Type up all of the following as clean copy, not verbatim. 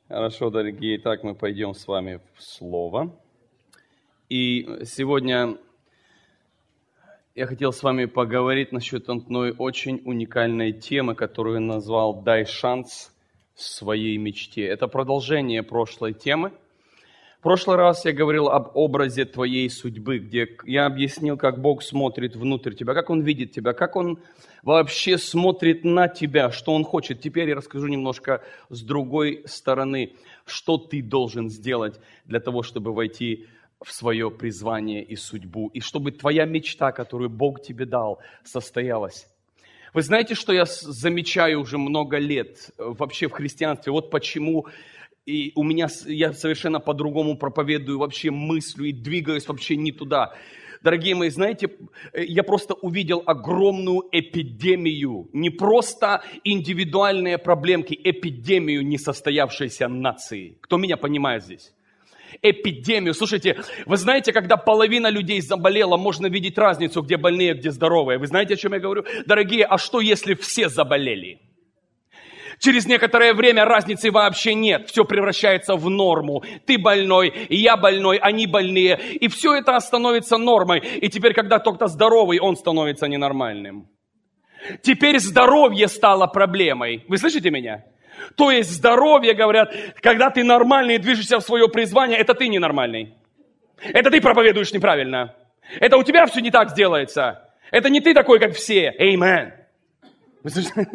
Хорошо, дорогие, итак, мы пойдем с вами в Слово. И сегодня я хотел с вами поговорить насчет одной очень уникальной темы, которую я назвал «Дай шанс своей мечте». Это продолжение прошлой темы. В прошлый раз я говорил об образе твоей судьбы, где я объяснил, как Бог смотрит внутрь тебя, как Он видит тебя, как Он вообще смотрит на тебя, что Он хочет. Теперь я расскажу немножко с другой стороны, что ты должен сделать для того, чтобы войти в свое призвание и судьбу, и чтобы твоя мечта, которую Бог тебе дал, состоялась. Вы знаете, что я замечаю уже много лет вообще в христианстве? Вот почему и я совершенно по-другому проповедую, вообще мыслю и двигаюсь вообще не туда. Дорогие мои, знаете, я просто увидел огромную эпидемию, не просто индивидуальные проблемки, эпидемию несостоявшейся нации. Кто меня понимает здесь? Эпидемию. Слушайте, вы знаете, когда половина людей заболела, можно видеть разницу, где больные, где здоровые. Вы знаете, о чем я говорю? Дорогие, а что, если все заболели? Через некоторое время разницы вообще нет. Все превращается в норму. Ты больной, я больной, они больные. И все это становится нормой. И теперь, когда кто-то здоровый, он становится ненормальным. Теперь здоровье стало проблемой. Вы слышите меня? То есть здоровье, говорят, когда ты нормальный и движешься в свое призвание, это ты ненормальный. Это ты проповедуешь неправильно. Это у тебя все не так сделается. Это не ты такой, как все. Amen. Вы слышите?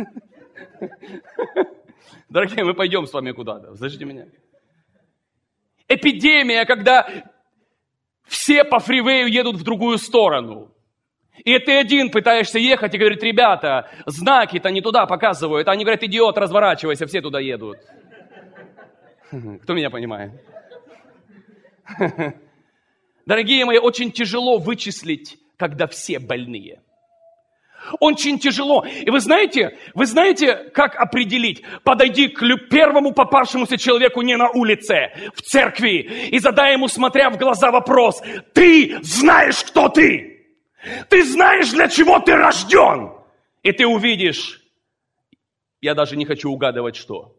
Дорогие, мы пойдем с вами куда-то. Слышите меня? Эпидемия, когда все по фривею едут в другую сторону. И ты один пытаешься ехать и говорит: ребята, знаки-то не туда показывают. Они говорят: идиот, разворачивайся, все туда едут. Кто меня понимает? Дорогие мои, очень тяжело вычислить, когда все больные. Очень тяжело. И вы знаете, как определить? Подойди к первому попавшемуся человеку не на улице, в церкви, и задай ему, смотря в глаза, вопрос: ты знаешь, кто ты? Ты знаешь, для чего ты рожден? И ты увидишь, я даже не хочу угадывать, что.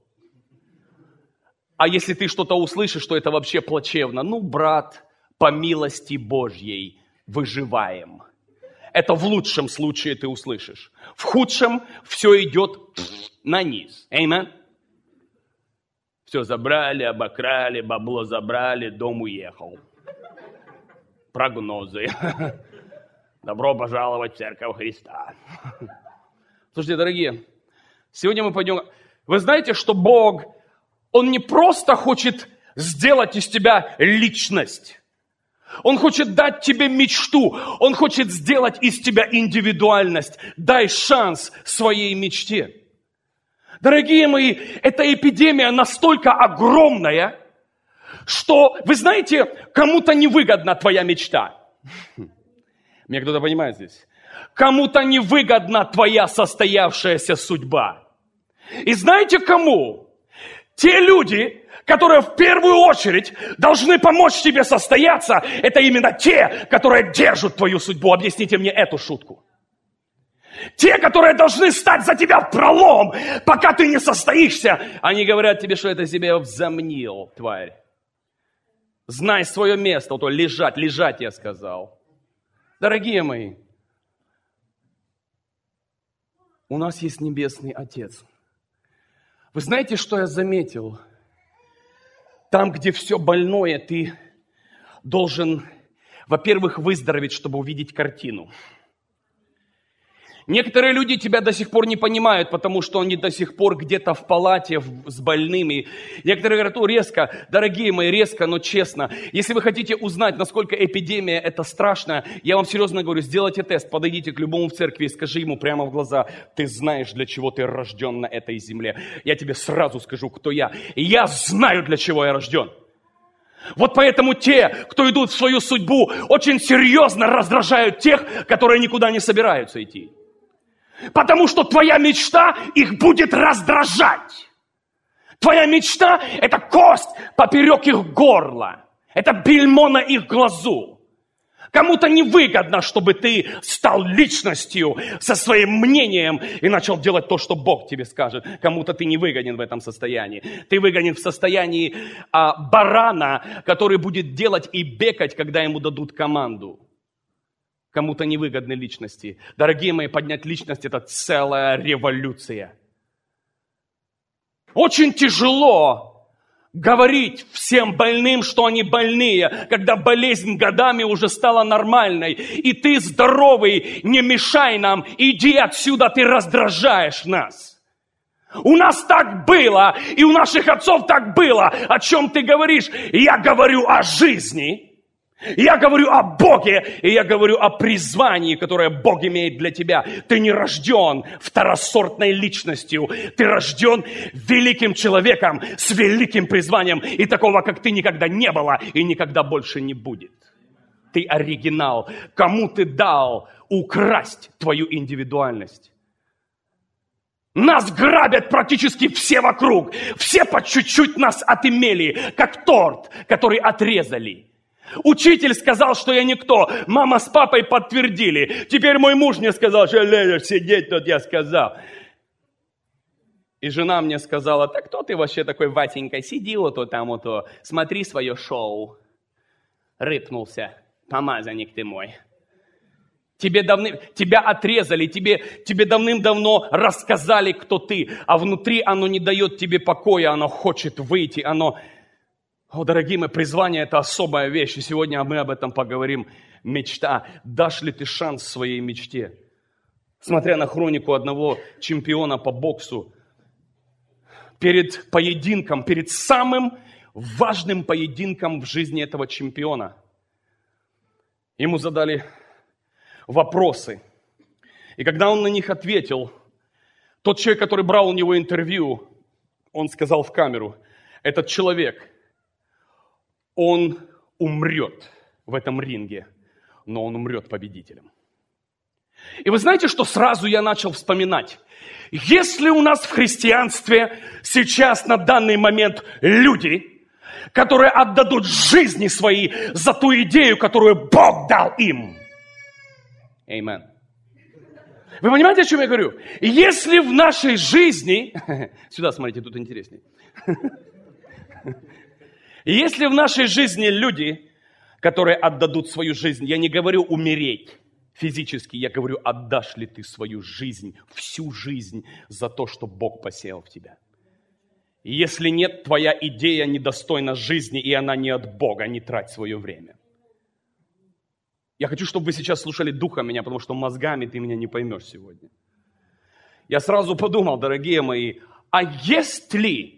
А если ты что-то услышишь, что это вообще плачевно, брат, по милости Божьей выживаем. Это в лучшем случае ты услышишь. В худшем все идет на низ. Amen? Все забрали, обокрали, бабло забрали, дом уехал. Прогнозы. Добро пожаловать в Церковь Христа. Слушайте, дорогие, сегодня мы пойдем... Вы знаете, что Бог, Он не просто хочет сделать из тебя личность. Он хочет дать тебе мечту. Он хочет сделать из тебя индивидуальность. Дай шанс своей мечте. Дорогие мои, эта эпидемия настолько огромная, что, вы знаете, кому-то невыгодна твоя мечта. Меня кто-то понимает здесь? Кому-то невыгодна твоя состоявшаяся судьба. И знаете кому? Те люди, которые в первую очередь должны помочь тебе состояться, это именно те, которые держат твою судьбу. Объясните мне эту шутку. Те, которые должны стать за тебя в пролом, пока ты не состоишься. Они говорят тебе, что это себе взомнил, тварь. Знай свое место, то лежать я сказал. Дорогие мои, у нас есть Небесный Отец. Вы знаете, что я заметил? Там, где все больное, ты должен, во-первых, выздороветь, чтобы увидеть картину. Некоторые люди тебя до сих пор не понимают, потому что они до сих пор где-то в палате с больными. Некоторые говорят: резко, дорогие мои, резко, но честно. Если вы хотите узнать, насколько эпидемия это страшно, я вам серьезно говорю, сделайте тест, подойдите к любому в церкви и скажи ему прямо в глаза: ты знаешь, для чего ты рожден на этой земле. Я тебе сразу скажу, кто я. И я знаю, для чего я рожден. Вот поэтому те, кто идут в свою судьбу, очень серьезно раздражают тех, которые никуда не собираются идти. Потому что твоя мечта их будет раздражать. Твоя мечта – это кость поперек их горла. Это бельмо на их глазу. Кому-то невыгодно, чтобы ты стал личностью со своим мнением и начал делать то, что Бог тебе скажет. Кому-то ты не выгоден в этом состоянии. Ты выгоден в состоянии барана, который будет делать и бекать, когда ему дадут команду. Кому-то невыгодны личности. Дорогие мои, поднять личность – это целая революция. Очень тяжело говорить всем больным, что они больные, когда болезнь годами уже стала нормальной. И ты здоровый, не мешай нам, иди отсюда, ты раздражаешь нас. У нас так было, и у наших отцов так было. О чем ты говоришь? Я говорю о жизни. Я говорю о Боге, и я говорю о призвании, которое Бог имеет для тебя. Ты не рожден второсортной личностью. Ты рожден великим человеком с великим призванием. И такого, как ты, никогда не было и никогда больше не будет. Ты оригинал. Кому ты дал украсть твою индивидуальность? Нас грабят практически все вокруг. Все по чуть-чуть нас отымели, как торт, который отрезали. Учитель сказал, что я никто. Мама с папой подтвердили. Теперь мой муж мне сказал, что лезешь сидеть, тут я сказал. И жена мне сказала, так кто ты вообще такой, Ватенька? Сиди вот там, вот, смотри свое шоу. Рыпнулся, помазанник ты мой. Тебя отрезали, тебе давным-давно рассказали, кто ты. А внутри оно не дает тебе покоя, оно хочет выйти, оно... О, дорогие мои, призвание – это особая вещь, и сегодня мы об этом поговорим. Мечта. Дашь ли ты шанс своей мечте? Смотря на хронику одного чемпиона по боксу, перед поединком, перед самым важным поединком в жизни этого чемпиона, ему задали вопросы. И когда он на них ответил, тот человек, который брал у него интервью, он сказал в камеру, этот человек, он умрет в этом ринге, но он умрет победителем. И вы знаете, что сразу я начал вспоминать? Если у нас в христианстве сейчас на данный момент люди, которые отдадут жизни свои за ту идею, которую Бог дал им. Аминь. Вы понимаете, о чем я говорю? Если в нашей жизни... Сюда смотрите, тут интереснее. Если в нашей жизни люди, которые отдадут свою жизнь, я не говорю умереть физически, я говорю, отдашь ли ты свою жизнь, всю жизнь за то, что Бог посеял в тебя. И если нет, твоя идея недостойна жизни, и она не от Бога, не трать свое время. Я хочу, чтобы вы сейчас слушали духа меня, потому что мозгами ты меня не поймешь сегодня. Я сразу подумал, дорогие мои, а если,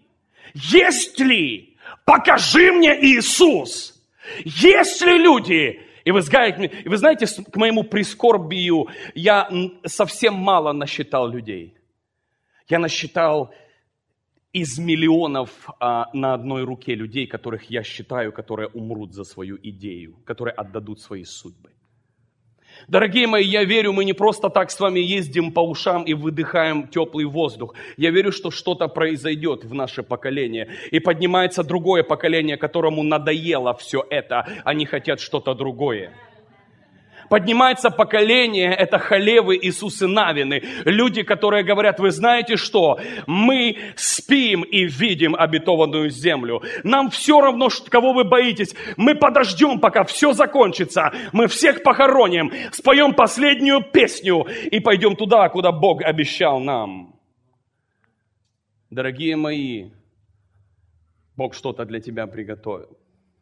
покажи мне Иисус, если люди, и вы знаете, к моему прискорбию, я совсем мало насчитал людей. Я насчитал из миллионов на одной руке людей, которых я считаю, которые умрут за свою идею, которые отдадут свои судьбы. Дорогие мои, я верю, мы не просто так с вами ездим по ушам и выдыхаем теплый воздух. Я верю, что что-то произойдет в наше поколение. И поднимается другое поколение, которому надоело все это. Они хотят что-то другое. Поднимается поколение, это халевы Иисусы Навины. Люди, которые говорят, вы знаете что? Мы спим и видим обетованную землю. Нам все равно, кого вы боитесь. Мы подождем, пока все закончится. Мы всех похороним, споем последнюю песню и пойдем туда, куда Бог обещал нам. Дорогие мои, Бог что-то для тебя приготовил.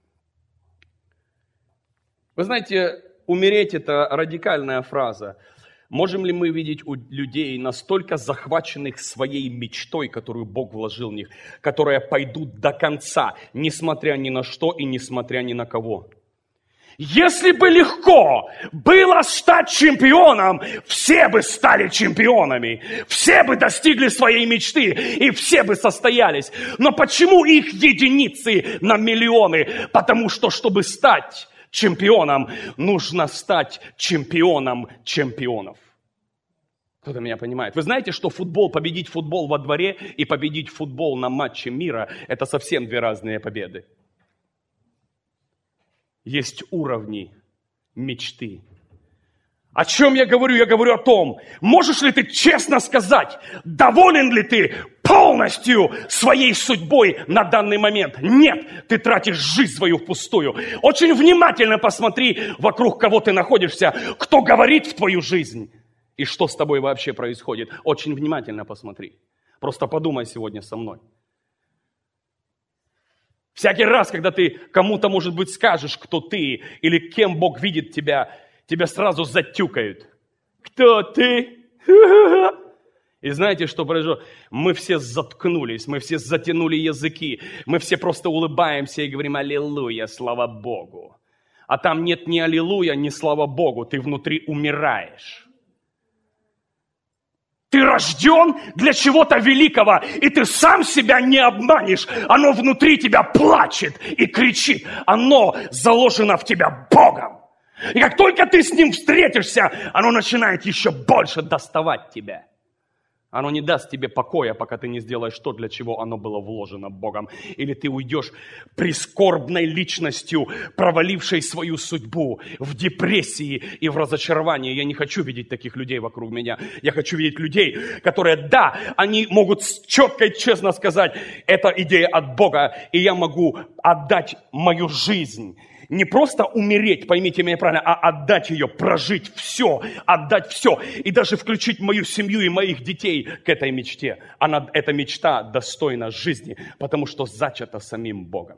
Вы знаете, умереть – это радикальная фраза. Можем ли мы видеть у людей, настолько захваченных своей мечтой, которую Бог вложил в них, которые пойдут до конца, несмотря ни на что и несмотря ни на кого? Если бы легко было стать чемпионом, все бы стали чемпионами, все бы достигли своей мечты и все бы состоялись. Но почему их единицы на миллионы? Потому что, чтобы стать чемпионом, нужно стать чемпионом чемпионов. Кто-то меня понимает. Вы знаете, что победить футбол во дворе и победить футбол на матче мира – это совсем две разные победы. Есть уровни мечты. О чем я говорю? Я говорю о том, можешь ли ты честно сказать, доволен ли ты полностью своей судьбой на данный момент? Нет, ты тратишь жизнь свою впустую. Очень внимательно посмотри вокруг, кого ты находишься, кто говорит в твою жизнь и что с тобой вообще происходит. Очень внимательно посмотри. Просто подумай сегодня со мной. Всякий раз, когда ты кому-то, может быть, скажешь, кто ты или кем Бог видит тебя, тебя сразу затюкают. Кто ты? И знаете, что произошло? Мы все заткнулись, мы все затянули языки, мы все просто улыбаемся и говорим «Аллилуйя, слава Богу». А там нет ни «Аллилуйя», ни «Слава Богу», ты внутри умираешь. Ты рожден для чего-то великого, и ты сам себя не обманешь. Оно внутри тебя плачет и кричит. Оно заложено в тебя Богом. И как только ты с ним встретишься, оно начинает еще больше доставать тебя. Оно не даст тебе покоя, пока ты не сделаешь то, для чего оно было вложено Богом. Или ты уйдешь прискорбной личностью, провалившей свою судьбу в депрессии и в разочаровании. Я не хочу видеть таких людей вокруг меня. Я хочу видеть людей, которые, да, они могут четко и честно сказать, это идея от Бога, и я могу отдать мою жизнь. Не просто умереть, поймите меня правильно, а отдать ее, прожить все, отдать все. И даже включить мою семью и моих детей к этой мечте. Эта мечта достойна жизни, потому что зачата самим Богом.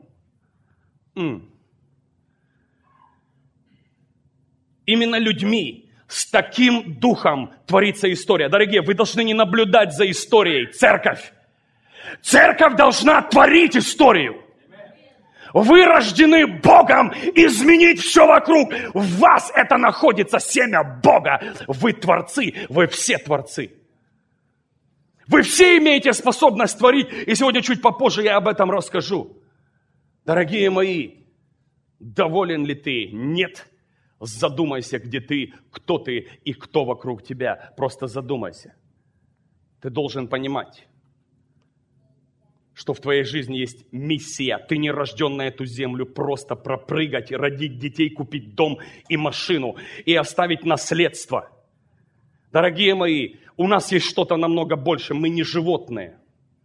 Именно людьми с таким духом творится история. Дорогие, вы должны не наблюдать за историей. Церковь должна творить историю. Вы рождены Богом изменить все вокруг. В вас это находится семя Бога. Вы творцы, вы все творцы. Вы все имеете способность творить. И сегодня чуть попозже я об этом расскажу. Дорогие мои, доволен ли ты? Нет. Задумайся, где ты, кто ты и кто вокруг тебя. Просто задумайся. Ты должен понимать, что в твоей жизни есть миссия. Ты не рожден на эту землю просто пропрыгать, родить детей, купить дом и машину и оставить наследство. Дорогие мои, у нас есть что-то намного больше. Мы не животные.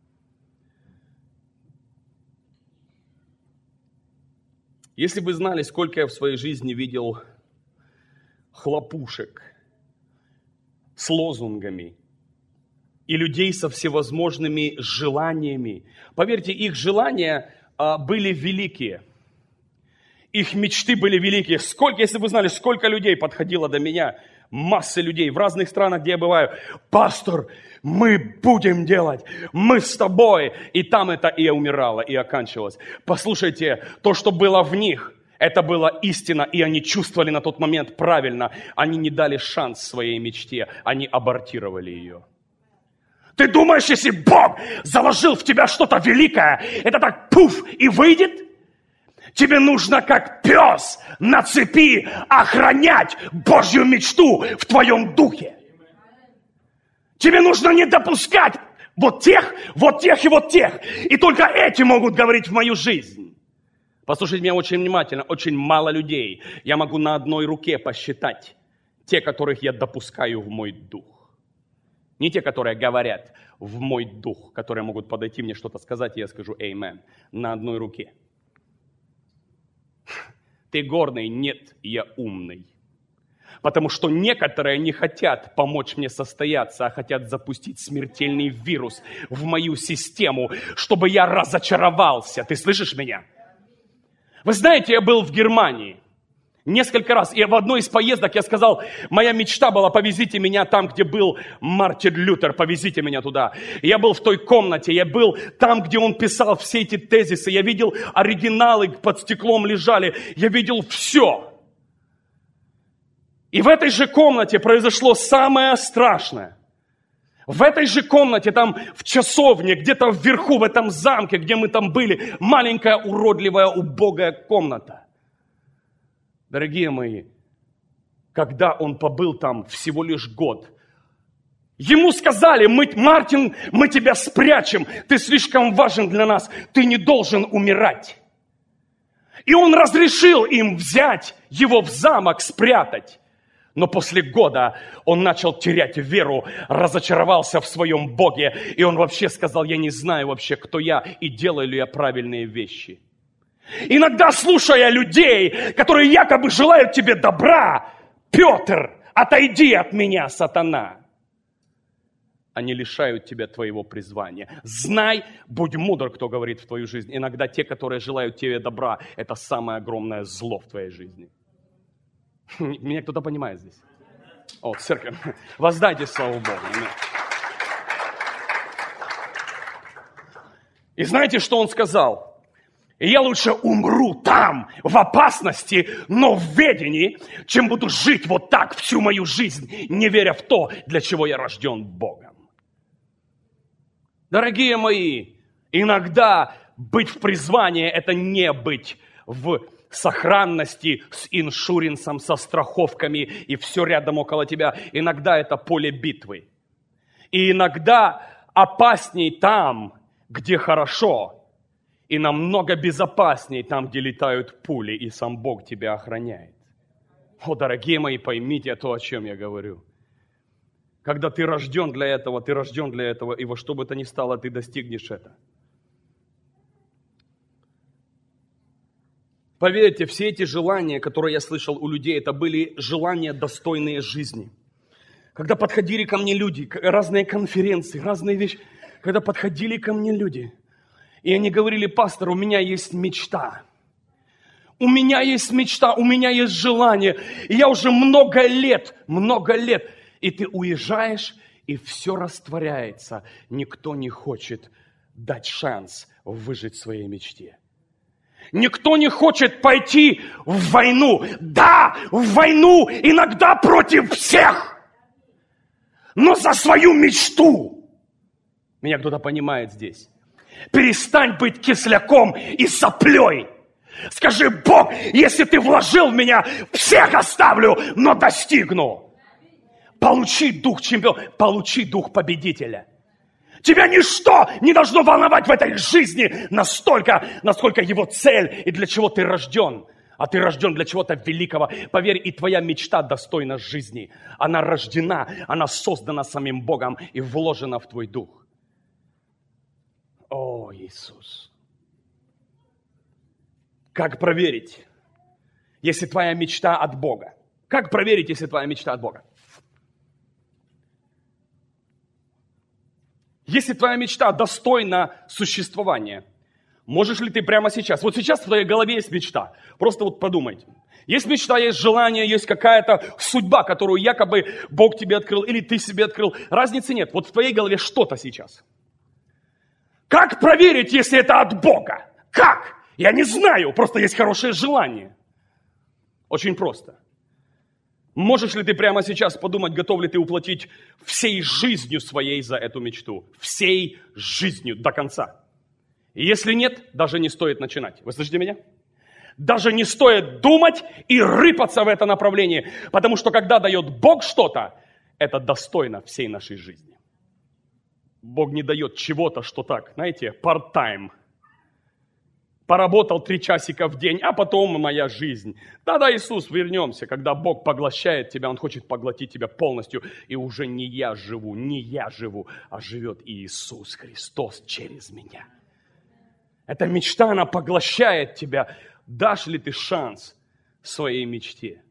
Если бы знали, сколько я в своей жизни видел хлопушек с лозунгами, и людей со всевозможными желаниями. Поверьте, их желания были великие. Их мечты были великие. Сколько, если бы вы знали, сколько людей подходило до меня, масса людей в разных странах, где я бываю. Пастор, мы будем делать, мы с тобой. И там это и умирало, и оканчивалось. Послушайте, то, что было в них, это была истина, и они чувствовали на тот момент правильно. Они не дали шанс своей мечте, они абортировали ее. Ты думаешь, если Бог заложил в тебя что-то великое, это так пуф и выйдет? Тебе нужно, как пес на цепи, охранять Божью мечту в твоем духе. Тебе нужно не допускать вот тех и вот тех. И только эти могут говорить в мою жизнь. Послушайте меня очень внимательно. Очень мало людей. Я могу на одной руке посчитать те, которых я допускаю в мой дух. Не те, которые говорят в мой дух, которые могут подойти мне что-то сказать, и я скажу «Эймен» на одной руке. Ты гордый? Нет, я умный. Потому что некоторые не хотят помочь мне состояться, а хотят запустить смертельный вирус в мою систему, чтобы я разочаровался. Ты слышишь меня? Вы знаете, я был в Германии. Несколько раз. И в одной из поездок я сказал, моя мечта была, повезите меня там, где был Мартин Лютер, повезите меня туда. Я был в той комнате, я был там, где он писал все эти тезисы. Я видел оригиналы, под стеклом лежали. Я видел все. И в этой же комнате произошло самое страшное. В этой же комнате, там в часовне, где-то вверху, в этом замке, где мы там были, маленькая, уродливая, убогая комната. Дорогие мои, когда он побыл там всего лишь год, ему сказали, Мартин, мы тебя спрячем, ты слишком важен для нас, ты не должен умирать. И он разрешил им взять его в замок, спрятать. Но после года он начал терять веру, разочаровался в своем Боге. И он вообще сказал: я не знаю вообще, кто я и делаю ли я правильные вещи. Иногда, слушая людей, которые якобы желают тебе добра: Петр, отойди от меня, сатана. Они лишают тебя твоего призвания. Знай, будь мудр, кто говорит в твою жизнь. Иногда те, которые желают тебе добра, это самое огромное зло в твоей жизни. Меня кто-то понимает здесь? О, церковь, воздайте славу Богу. И знаете, что он сказал? Я лучше умру там, в опасности, но в ведении, чем буду жить вот так всю мою жизнь, не веря в то, для чего я рожден Богом. Дорогие мои, иногда быть в призвании – это не быть в сохранности с иншуренсом, со страховками и все рядом около тебя. Иногда это поле битвы. И иногда опасней там, где хорошо, и намного безопасней там, где летают пули, и сам Бог тебя охраняет. О, дорогие мои, поймите то, о чем я говорю. Когда ты рожден для этого, и во что бы то ни стало, ты достигнешь это. Поверьте, все эти желания, которые я слышал у людей, это были желания, достойные жизни. Когда подходили ко мне люди, разные конференции, разные вещи, когда подходили ко мне люди, и они говорили: пастор, у меня есть мечта. У меня есть мечта, у меня есть желание. И я уже много лет, и ты уезжаешь, и все растворяется. Никто не хочет дать шанс выжить в своей мечте. Никто не хочет пойти в войну. Да, в войну иногда против всех, но за свою мечту. Меня кто-то понимает здесь. Перестань быть кисляком и соплей. Скажи: Бог, если ты вложил в меня, всех оставлю, но достигну. Получи дух чемпиона, получи дух победителя. Тебя ничто не должно волновать в этой жизни настолько, насколько его цель и для чего ты рожден. А ты рожден для чего-то великого. Поверь, и твоя мечта достойна жизни. Она рождена, она создана самим Богом и вложена в твой дух. О, Иисус! Как проверить, если твоя мечта от Бога? Как проверить, если твоя мечта от Бога? Если твоя мечта достойна существования, можешь ли ты прямо сейчас? Вот сейчас в твоей голове есть мечта. Просто вот подумайте. Есть мечта, есть желание, есть какая-то судьба, которую якобы Бог тебе открыл или ты себе открыл. Разницы нет. Вот в твоей голове что-то сейчас. Как проверить, если это от Бога? Как? Я не знаю, просто есть хорошее желание. Очень просто. Можешь ли ты прямо сейчас подумать, готов ли ты уплатить всей жизнью своей за эту мечту? Всей жизнью до конца. И если нет, даже не стоит начинать. Вы слышите меня? Даже не стоит думать и рыпаться в это направление. Потому что когда дает Бог что-то, это достойно всей нашей жизни. Бог не дает чего-то, что так, знаете, part-time. Поработал 3 часика в день, а потом моя жизнь. Да, Иисус, вернемся. Когда Бог поглощает тебя, Он хочет поглотить тебя полностью. И уже не я живу, а живет Иисус Христос через меня. Эта мечта, она поглощает тебя. Дашь ли ты шанс своей мечте?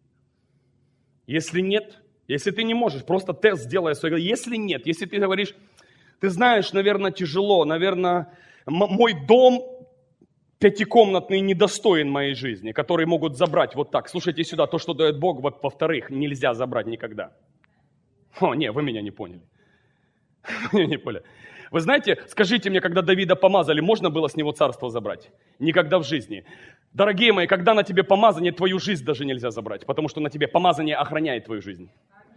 Если нет, если ты не можешь, просто тест сделай свой. Если нет, если ты говоришь: ты знаешь, наверное, тяжело, наверное, мой дом 5-комнатный недостоин моей жизни, которые могут забрать вот так. Слушайте сюда, то, что дает Бог, во-вторых, нельзя забрать никогда. Вы меня не поняли. Не поняли. Вы знаете, скажите мне, когда Давида помазали, можно было с него царство забрать? Никогда в жизни. Дорогие мои, когда на тебе помазание, твою жизнь даже нельзя забрать, потому что на тебе помазание охраняет твою жизнь.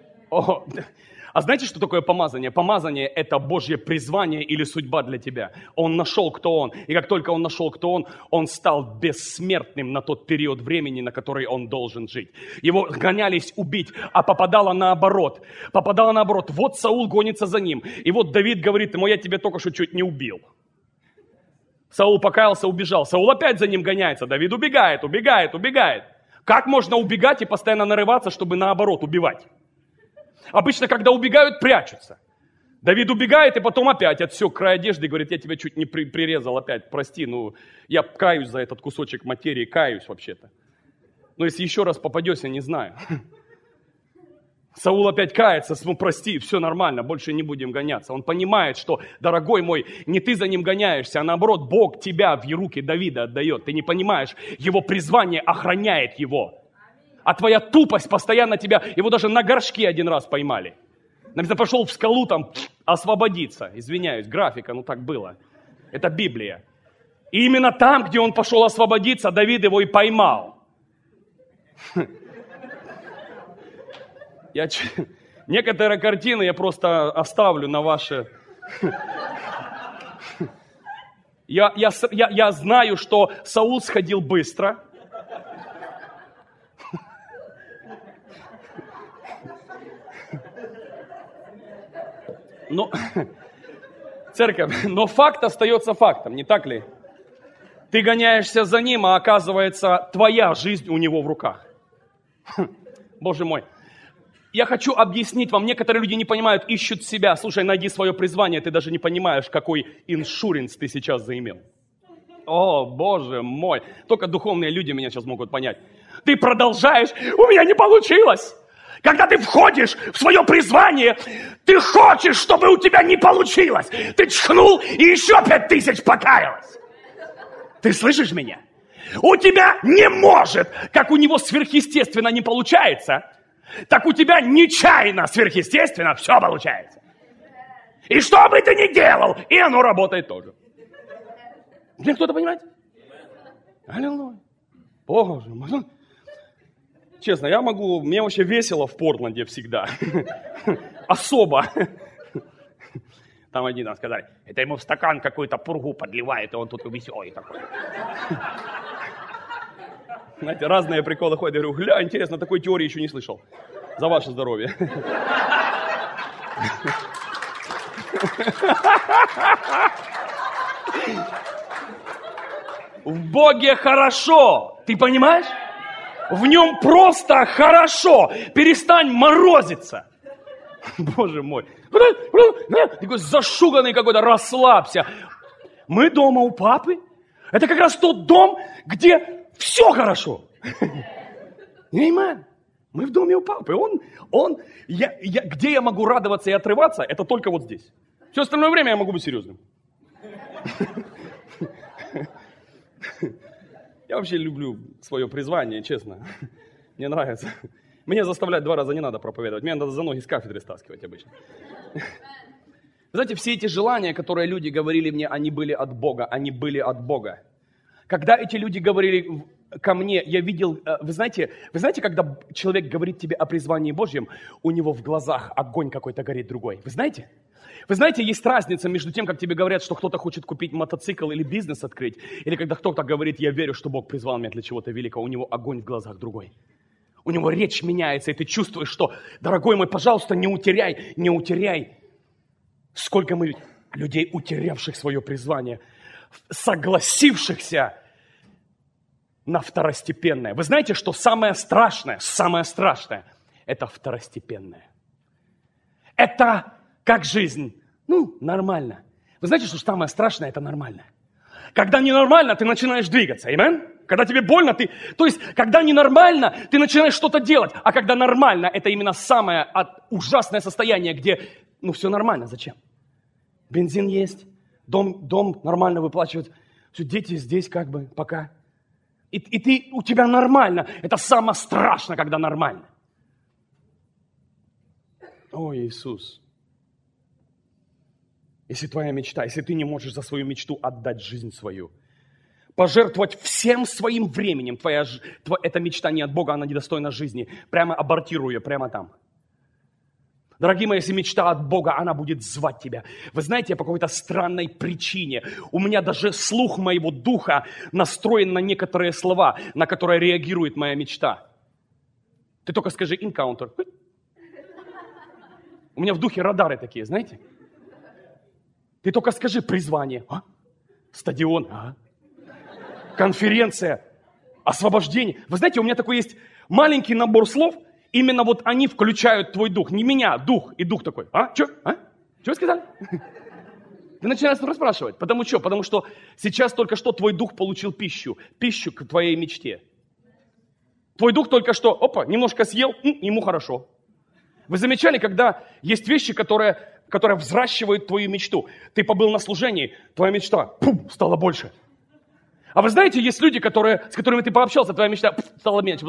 А знаете, что такое помазание? Помазание – это Божье призвание или судьба для тебя. Он нашел, кто он. И как только он нашел, кто он стал бессмертным на тот период времени, на который он должен жить. Его гонялись убить, а попадало наоборот. Вот Саул гонится за ним. И вот Давид говорит ему: я тебя только что чуть не убил. Саул покаялся, убежал. Саул опять за ним гоняется. Давид убегает. Как можно убегать и постоянно нарываться, чтобы наоборот убивать? Обычно, когда убегают, прячутся. Давид убегает и потом опять отсек край одежды и говорит: я тебя чуть не прирезал опять, прости, я каюсь за этот кусочек материи, каюсь вообще-то. Но если еще раз попадешь, я не знаю. Саул опять кается: прости, все нормально, больше не будем гоняться. Он понимает, что, дорогой мой, не ты за ним гоняешься, а наоборот, Бог тебя в руки Давида отдает. Ты не понимаешь, его призвание охраняет его. А твоя тупость постоянно тебя, его даже на горшке один раз поймали. Написано, пошел в скалу там освободиться. Извиняюсь, графика, так было. Это Библия. И именно там, где он пошел освободиться, Давид его и поймал. Некоторые картины я просто оставлю на ваши... Я знаю, что Саул сходил быстро. Церковь, но факт остается фактом, не так ли? Ты гоняешься за ним, а оказывается, твоя жизнь у него в руках. Боже мой. Я хочу объяснить вам, некоторые люди не понимают, ищут себя. Слушай, найди свое призвание, ты даже не понимаешь, какой иншуренс ты сейчас заимел. О, Боже мой. Только духовные люди меня сейчас могут понять. Ты продолжаешь, у меня не получилось. Когда ты входишь в свое призвание, ты хочешь, чтобы у тебя не получилось. Ты чхнул, и еще 5000 покаялось. Ты слышишь меня? У тебя не может, как у него сверхъестественно не получается, так у тебя нечаянно сверхъестественно все получается. И что бы ты ни делал, и оно работает тоже. Мне кто-то понимает? Аллилуйя. Боже мой. Честно, мне вообще весело в Портленде всегда. Особо. Там один нам сказали, это ему в стакан какую-то пургу подливает, и он тут веселый такой. Знаете, разные приколы ходят. Я говорю, интересно, такой теории еще не слышал. За ваше здоровье. В Боге хорошо. Ты понимаешь? В нем просто хорошо. Перестань морозиться. Боже мой. Такой зашуганный какой-то, расслабься. Мы дома у папы. Это как раз тот дом, где все хорошо. Amen. Мы в доме у папы. Где я могу радоваться и отрываться, это только вот здесь. Все остальное время я могу быть серьезным. Я вообще люблю свое призвание, честно. Мне нравится. Мне заставлять 2 раза не надо проповедовать. Мне надо за ноги с кафедры стаскивать обычно. Знаете, все эти желания, которые люди говорили мне, они были от Бога. Они были от Бога. Когда эти люди говорили ко мне, я видел... Вы знаете, когда человек говорит тебе о призвании Божьем, у него в глазах огонь какой-то горит другой. Вы знаете? Вы знаете, есть разница между тем, как тебе говорят, что кто-то хочет купить мотоцикл или бизнес открыть, или когда кто-то говорит, я верю, что Бог призвал меня для чего-то великого, у него огонь в глазах другой. У него речь меняется, и ты чувствуешь, что, дорогой мой, пожалуйста, не утеряй. Сколько мы людей, утерявших свое призвание, согласившихся на второстепенное. Вы знаете, что самое страшное, это второстепенное. Это как жизнь. Нормально. Вы знаете, что самое страшное, это нормально. Когда ненормально, ты начинаешь двигаться. Аминь? Когда тебе больно, То есть, когда ненормально, ты начинаешь что-то делать. А когда нормально, это именно самое ужасное состояние, где, все нормально. Зачем? Бензин есть, дом нормально выплачивают. Все, дети здесь пока. И у тебя нормально. Это самое страшное, когда нормально. О, Иисус. Если твоя мечта, если ты не можешь за свою мечту отдать жизнь свою, пожертвовать всем своим временем, эта мечта не от Бога, она недостойна жизни, прямо абортируя, прямо там. Дорогие мои, если мечта от Бога, она будет звать тебя. Вы знаете, по какой-то странной причине у меня даже слух моего духа настроен на некоторые слова, на которые реагирует моя мечта. Ты только скажи «encounter». У меня в духе радары такие, знаете? Ты только скажи «призвание». Стадион. Конференция. Освобождение. Вы знаете, у меня такой есть маленький набор слов. Именно вот они включают твой дух. Не меня, дух. И дух такой. Че? Что вы сказали? Ты начинаешь расспрашивать. Потому что сейчас только что твой дух получил пищу. Пищу к твоей мечте. Твой дух только что, немножко съел, ему хорошо. Вы замечали, когда есть вещи, которые взращивают твою мечту? Ты побыл на служении, твоя мечта стала больше. А вы знаете, есть люди, с которыми ты пообщался, твоя мечта стала меньше.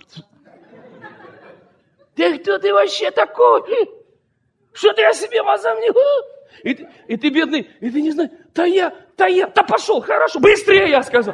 Ты кто ты вообще такой? Что ты о себе возомнил? И ты бедный, и ты не знаешь, да пошел, хорошо, быстрее, я сказал.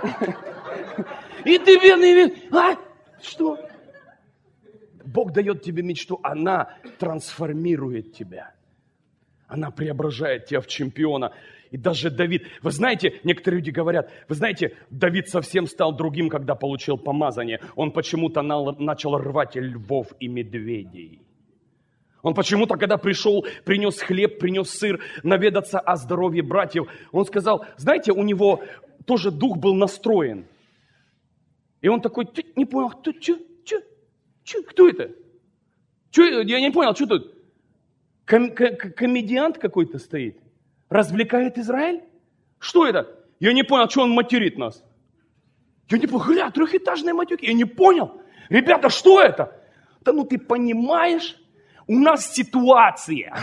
И ты бедный, что? Бог дает тебе мечту, она трансформирует тебя. Она преображает тебя в чемпиона. И даже Давид, вы знаете, некоторые люди говорят, Давид совсем стал другим, когда получил помазание. Он почему-то начал рвать львов и медведей. Он почему-то, когда пришел, принес хлеб, принес сыр, наведаться о здоровье братьев, он сказал, знаете, у него тоже дух был настроен. И он такой, не понял, кто это? Я не понял, что тут? Комедиант какой-то стоит? Развлекает Израиль? Что это? Я не понял, что он материт нас. Я не понял, трехэтажные матюки, я не понял. Ребята, что это? Да ну ты понимаешь, у нас ситуация.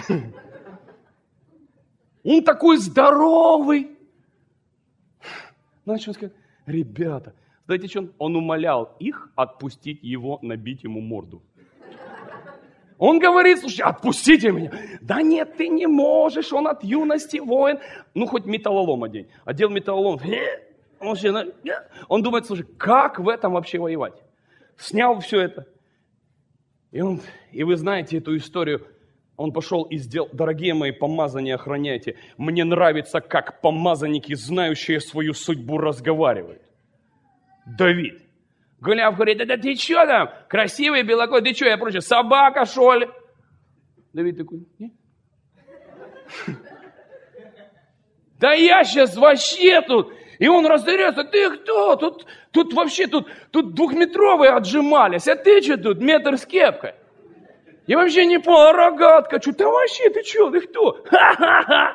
Он такой здоровый. Знаете, что он сказал? Ребята, знаете, что он умолял их отпустить его, набить ему морду. Он говорит, слушай, отпустите меня. Да нет, ты не можешь, он от юности воин. Ну, хоть металлолом одень. Одел металлолом. Он думает, слушай, как в этом вообще воевать? Снял все это. И вы знаете эту историю. Он пошел и сделал, дорогие мои, помазания охраняйте. Мне нравится, как помазанники, знающие свою судьбу, разговаривают. Давид. Голиаф говорит, да ты что там? Красивый, белокой, ты что, я прочее, собака, что ли? Давид такой, нет? Да я сейчас вообще тут. И он разорется, ты кто? Тут вообще, тут двухметровые отжимались, а ты что тут, метр с кепкой? Я вообще не понял, рогатка, что ты вообще, ты что, ты кто? Ха-ха-ха!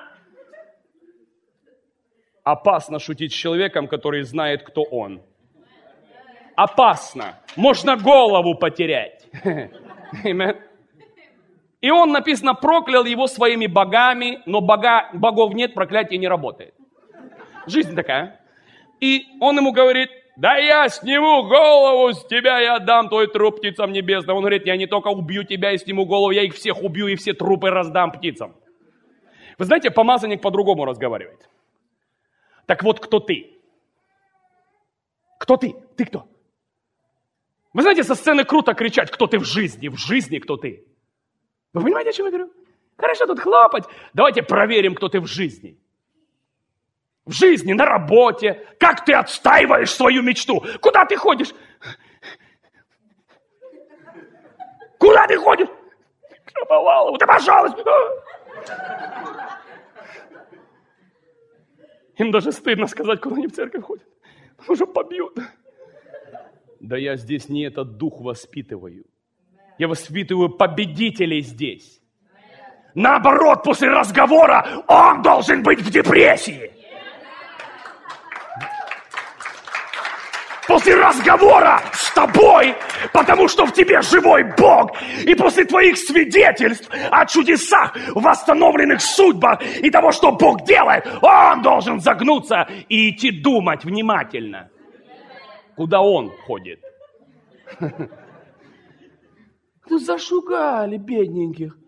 Опасно шутить с человеком, который знает, кто он. Опасно. Можно голову потерять. И он, написано, проклял его своими богами, но богов нет, проклятие не работает. Жизнь такая. И он ему говорит, да я сниму голову с тебя, я отдам твой труп птицам небесным. Он говорит, я не только убью тебя и сниму голову, я их всех убью и все трупы раздам птицам. Вы знаете, помазанник по-другому разговаривает. Так вот, кто ты? Кто ты? Ты кто? Вы знаете, со сцены круто кричать, кто ты в жизни кто ты. Вы понимаете, о чем я говорю? Хорошо тут хлопать. Давайте проверим, кто ты в жизни. В жизни, на работе. Как ты отстаиваешь свою мечту? Куда ты ходишь? Куда ты ходишь? К Шаповалову, да пожалуйста. Им даже стыдно сказать, куда они в церковь ходят. Уже побьют. Да я здесь не этот дух воспитываю. Я воспитываю победителей здесь. Наоборот, после разговора он должен быть в депрессии. После разговора с тобой, потому что в тебе живой Бог. И после твоих свидетельств о чудесах, восстановленных судьбах и того, что Бог делает, он должен загнуться и идти думать внимательно. Куда он ходит? Ну, зашугали бедненьких.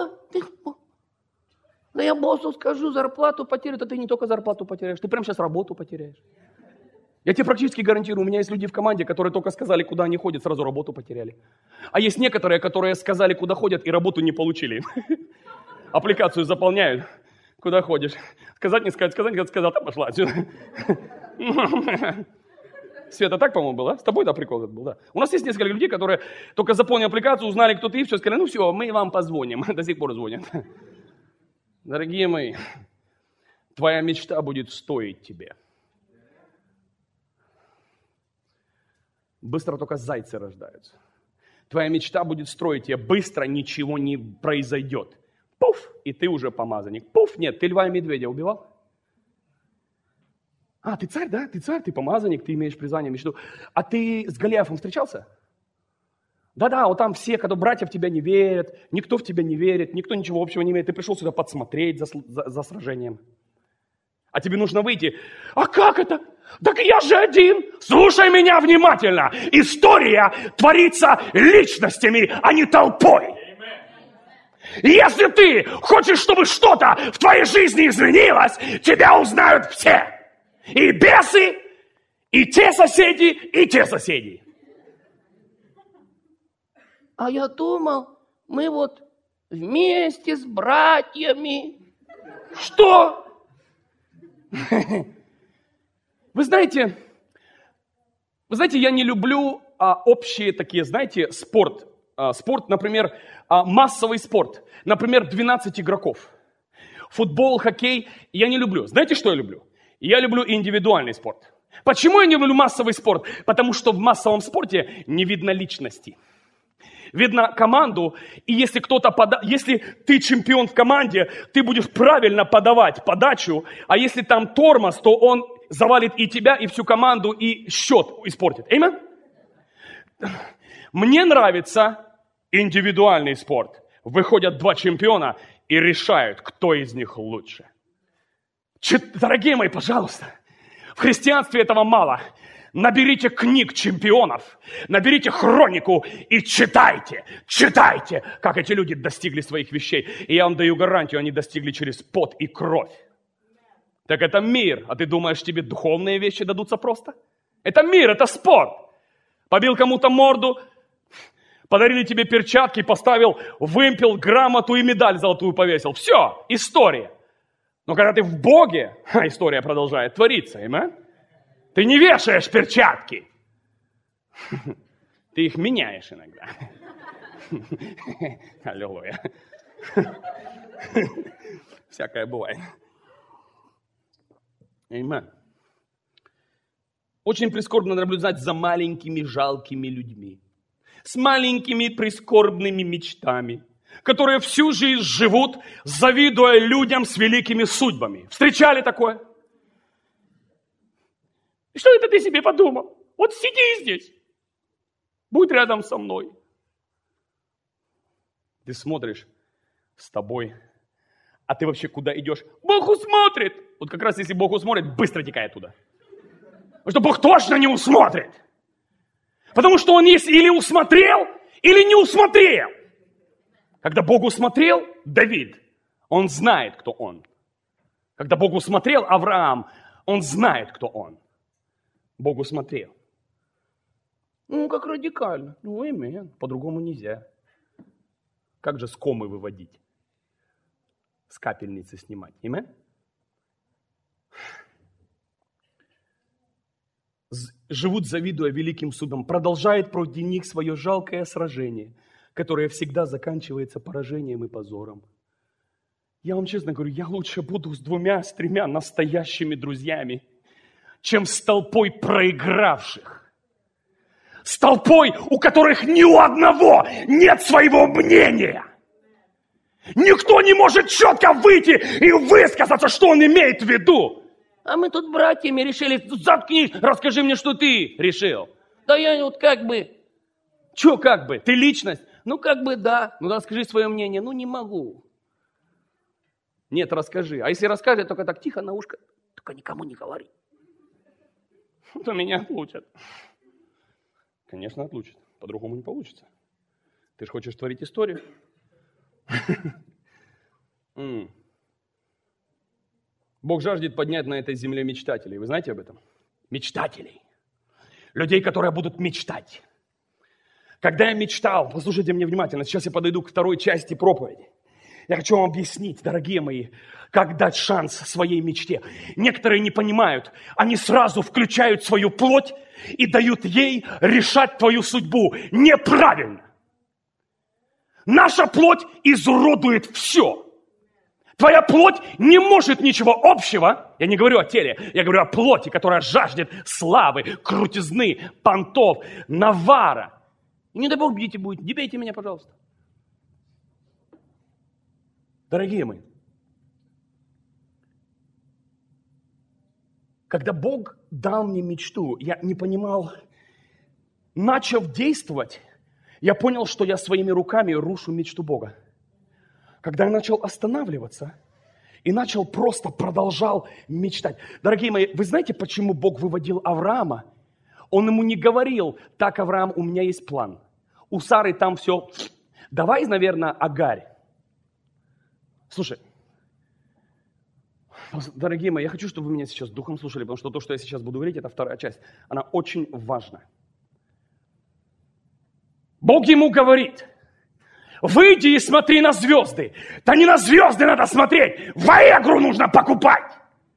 Да я боссу скажу, зарплату потеряю. Да ты не только зарплату потеряешь, ты прямо сейчас работу потеряешь. Я тебе практически гарантирую, у меня есть люди в команде, которые только сказали, куда они ходят, сразу работу потеряли. А есть некоторые, которые сказали, куда ходят, и работу не получили. Аппликацию заполняют. Куда ходишь? Сказать, не сказать, сказал, да пошла отсюда. Света, так, по-моему, было? С тобой, да, прикол этот был, да? У нас есть несколько людей, которые только заполнили аппликацию, узнали, кто ты, и все, сказали, ну все, мы вам позвоним. До сих пор звонят. Дорогие мои, твоя мечта будет стоить тебе. Быстро только зайцы рождаются. Твоя мечта будет строить тебе. Быстро ничего не произойдет. Пуф, и ты уже помазанник. Пуф, нет, ты льва и медведя убивал? А, ты царь, да? Ты царь, ты помазанник, ты имеешь призвание, мечту. А ты с Голиафом встречался? Да-да, вот там все, когда братья в тебя не верят, никто в тебя не верит, никто ничего общего не имеет. Ты пришел сюда подсмотреть за сражением. А тебе нужно выйти. А как это? Так я же один. Слушай меня внимательно. История творится личностями, а не толпой. Если ты хочешь, чтобы что-то в твоей жизни изменилось, тебя узнают все. И бесы, и те соседи, и те соседи. А я думал, мы вот вместе с братьями. Что? Вы знаете, я не люблю общие такие, знаете, спорт. Спорт, например, массовый спорт. Например, 12 игроков. Футбол, хоккей я не люблю. Знаете, что я люблю? Я люблю индивидуальный спорт. Почему я не люблю массовый спорт? Потому что в массовом спорте не видно личности. Видно команду, и если если ты чемпион в команде, ты будешь правильно подавать подачу, а если там тормоз, то он завалит и тебя, и всю команду, и счет испортит. Аминь? Мне нравится индивидуальный спорт. Выходят два чемпиона и решают, кто из них лучше. Дорогие мои, пожалуйста, в христианстве этого мало. Наберите книг чемпионов, наберите хронику и читайте, как эти люди достигли своих вещей. И я вам даю гарантию, они достигли через пот и кровь. Так это мир, а ты думаешь, тебе духовные вещи дадутся просто? Это мир, это спорт. Побил кому-то морду, подарили тебе перчатки, поставил вымпел, грамоту и медаль золотую повесил. Все, история. Но когда ты в Боге, история продолжает твориться, аминь? Ты не вешаешь перчатки. Ты их меняешь иногда. Аллилуйя. Всякое бывает. Аминь. Очень прискорбно наблюдать за маленькими жалкими людьми. С маленькими прискорбными мечтами, которые всю жизнь живут, завидуя людям с великими судьбами. Встречали такое? Что это ты себе подумал? Вот сиди здесь. Будь рядом со мной. Ты смотришь с тобой. А ты вообще куда идешь? Бог усмотрит. Вот как раз если Бог усмотрит, быстро текай оттуда. Потому что Бог точно не усмотрит. Потому что Он есть или усмотрел, или не усмотрел. Когда Бог усмотрел Давид, он знает, кто он. Когда Бог усмотрел Авраам, он знает, кто он. Бог усмотрел. Ну, как радикально. Ну, аминь. По-другому нельзя. Как же с комы выводить? С капельницы снимать. Аминь? Живут, завидуя великим судом. Продолжает против них свое жалкое сражение, которое всегда заканчивается поражением и позором. Я вам честно говорю, я лучше буду с 2-3 настоящими друзьями, чем с толпой проигравших. С толпой, у которых ни у одного нет своего мнения. Никто не может четко выйти и высказаться, что он имеет в виду. А мы тут братьями решили. Заткнись, расскажи мне, что ты решил. Да я вот как бы. Че как бы? Ты личность? Ну как бы да. Ну да, скажи свое мнение. Ну не могу. Нет, расскажи. А если расскажешь, только так тихо на ушко. Только никому не говори. То меня отлучат. Конечно, отлучат. По-другому не получится. Ты же хочешь творить историю? Бог жаждет поднять на этой земле мечтателей. Вы знаете об этом? Мечтателей. Людей, которые будут мечтать. Когда я мечтал, послушайте меня внимательно, сейчас я подойду к второй части проповеди. Я хочу вам объяснить, дорогие мои, как дать шанс своей мечте. Некоторые не понимают, они сразу включают свою плоть и дают ей решать твою судьбу. Неправильно. Наша плоть изуродует все. Твоя плоть не может ничего общего, я не говорю о теле, я говорю о плоти, которая жаждет славы, крутизны, понтов, навара. И не дай Бог бить будет, не бейте меня, пожалуйста. Дорогие мои, когда Бог дал мне мечту, я не понимал, начав действовать, я понял, что я своими руками рушу мечту Бога. Когда я начал останавливаться и продолжал мечтать. Дорогие мои, вы знаете, почему Бог выводил Авраама? Он ему не говорил: так, Авраам, у меня есть план. У Сары там все. Давай, наверное, Агарь. Слушай, дорогие мои, я хочу, чтобы вы меня сейчас духом слушали, потому что то, что я сейчас буду говорить, это вторая часть. Она очень важна. Бог ему говорит: выйди и смотри на звезды. Да не на звезды надо смотреть, Ваегру нужно покупать.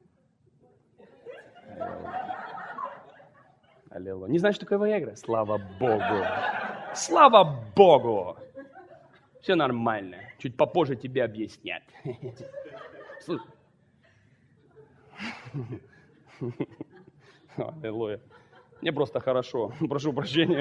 Аллилуйя. Не знаешь, что такое Ваегра? Слава Богу. Слава Богу. Все нормально. Чуть попозже тебе объяснят. Слушай. Аллилуйя. Мне просто хорошо. Прошу прощения.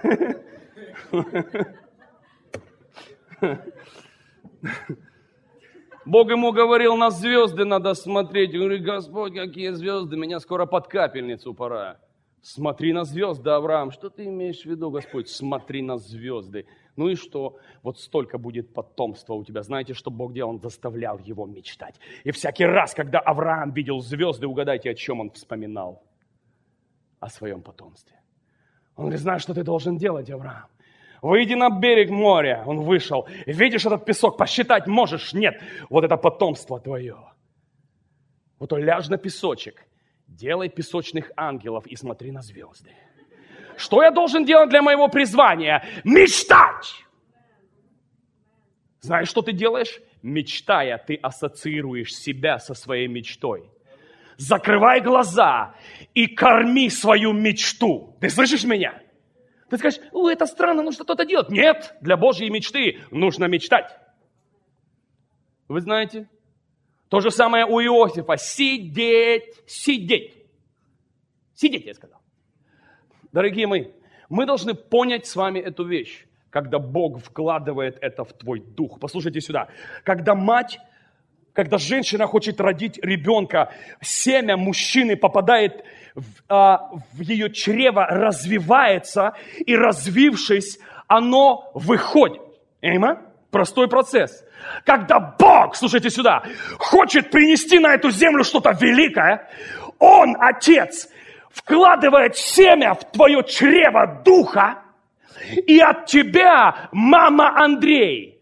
Бог ему говорил: на звезды надо смотреть. Он говорит: Господь, какие звезды, меня скоро под капельницу пора. Смотри на звезды, Авраам. Что ты имеешь в виду, Господь? Смотри на звезды. Ну и что? Вот столько будет потомства у тебя. Знаете, что Бог делал? Он заставлял его мечтать. И всякий раз, когда Авраам видел звезды, угадайте, о чем он вспоминал? О своем потомстве. Он говорит: знаешь, что ты должен делать, Авраам? Выйди на берег моря. Он вышел. Видишь этот песок? Посчитать можешь? Нет. Вот это потомство твое. Вот он, ляжь на песочек. Делай песочных ангелов и смотри на звезды. Что я должен делать для моего призвания? Мечтать! Знаешь, что ты делаешь? Мечтая, ты ассоциируешь себя со своей мечтой. Закрывай глаза и корми свою мечту. Ты слышишь меня? Ты скажешь: это странно, нужно что-то делать. Нет, для Божьей мечты нужно мечтать. Вы знаете? То же самое у Иосифа. Сидеть. Сидеть, я сказал. Дорогие мои, мы должны понять с вами эту вещь, когда Бог вкладывает это в твой дух. Послушайте сюда. Когда женщина хочет родить ребенка, семя мужчины попадает в ее чрево, развивается, и развившись, оно выходит. Аминь? Простой процесс. Когда Бог, слушайте сюда, хочет принести на эту землю что-то великое, Он, Отец, вкладывает семя в твое чрево духа, и от тебя, мама Андрей,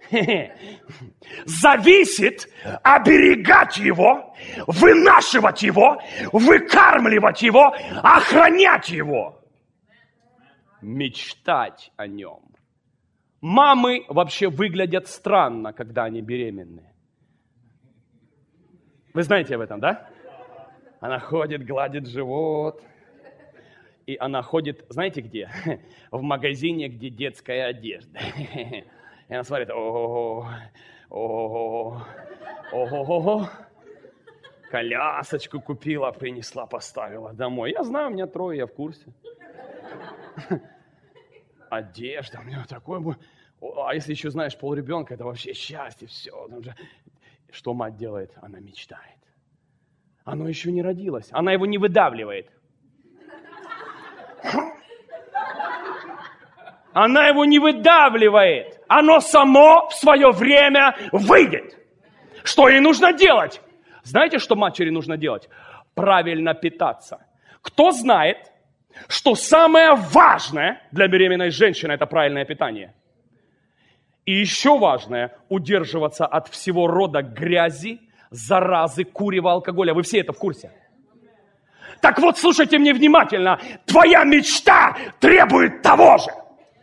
зависит оберегать его, вынашивать его, выкармливать его, охранять его, мечтать о нем. Мамы вообще выглядят странно, когда они беременны. Вы знаете об этом, да? Она ходит, гладит живот. И она ходит, знаете где? В магазине, где детская одежда. И она смотрит: ого, колясочку купила, принесла, поставила домой. Я знаю, у меня 3, я в курсе. Одежда, у меня такой... А если еще знаешь полребенка, это вообще счастье, все. Что мать делает? Она мечтает. Оно еще не родилось. Она его не выдавливает. Она его не выдавливает. Оно само в свое время выйдет. Что ей нужно делать? Знаете, что матери нужно делать? Правильно питаться. Кто знает, что самое важное для беременной женщины – это правильное питание? И еще важное – удерживаться от всего рода грязи, заразы, курева, алкоголя. Вы все это в курсе? Так вот, слушайте мне внимательно. Твоя мечта требует того же.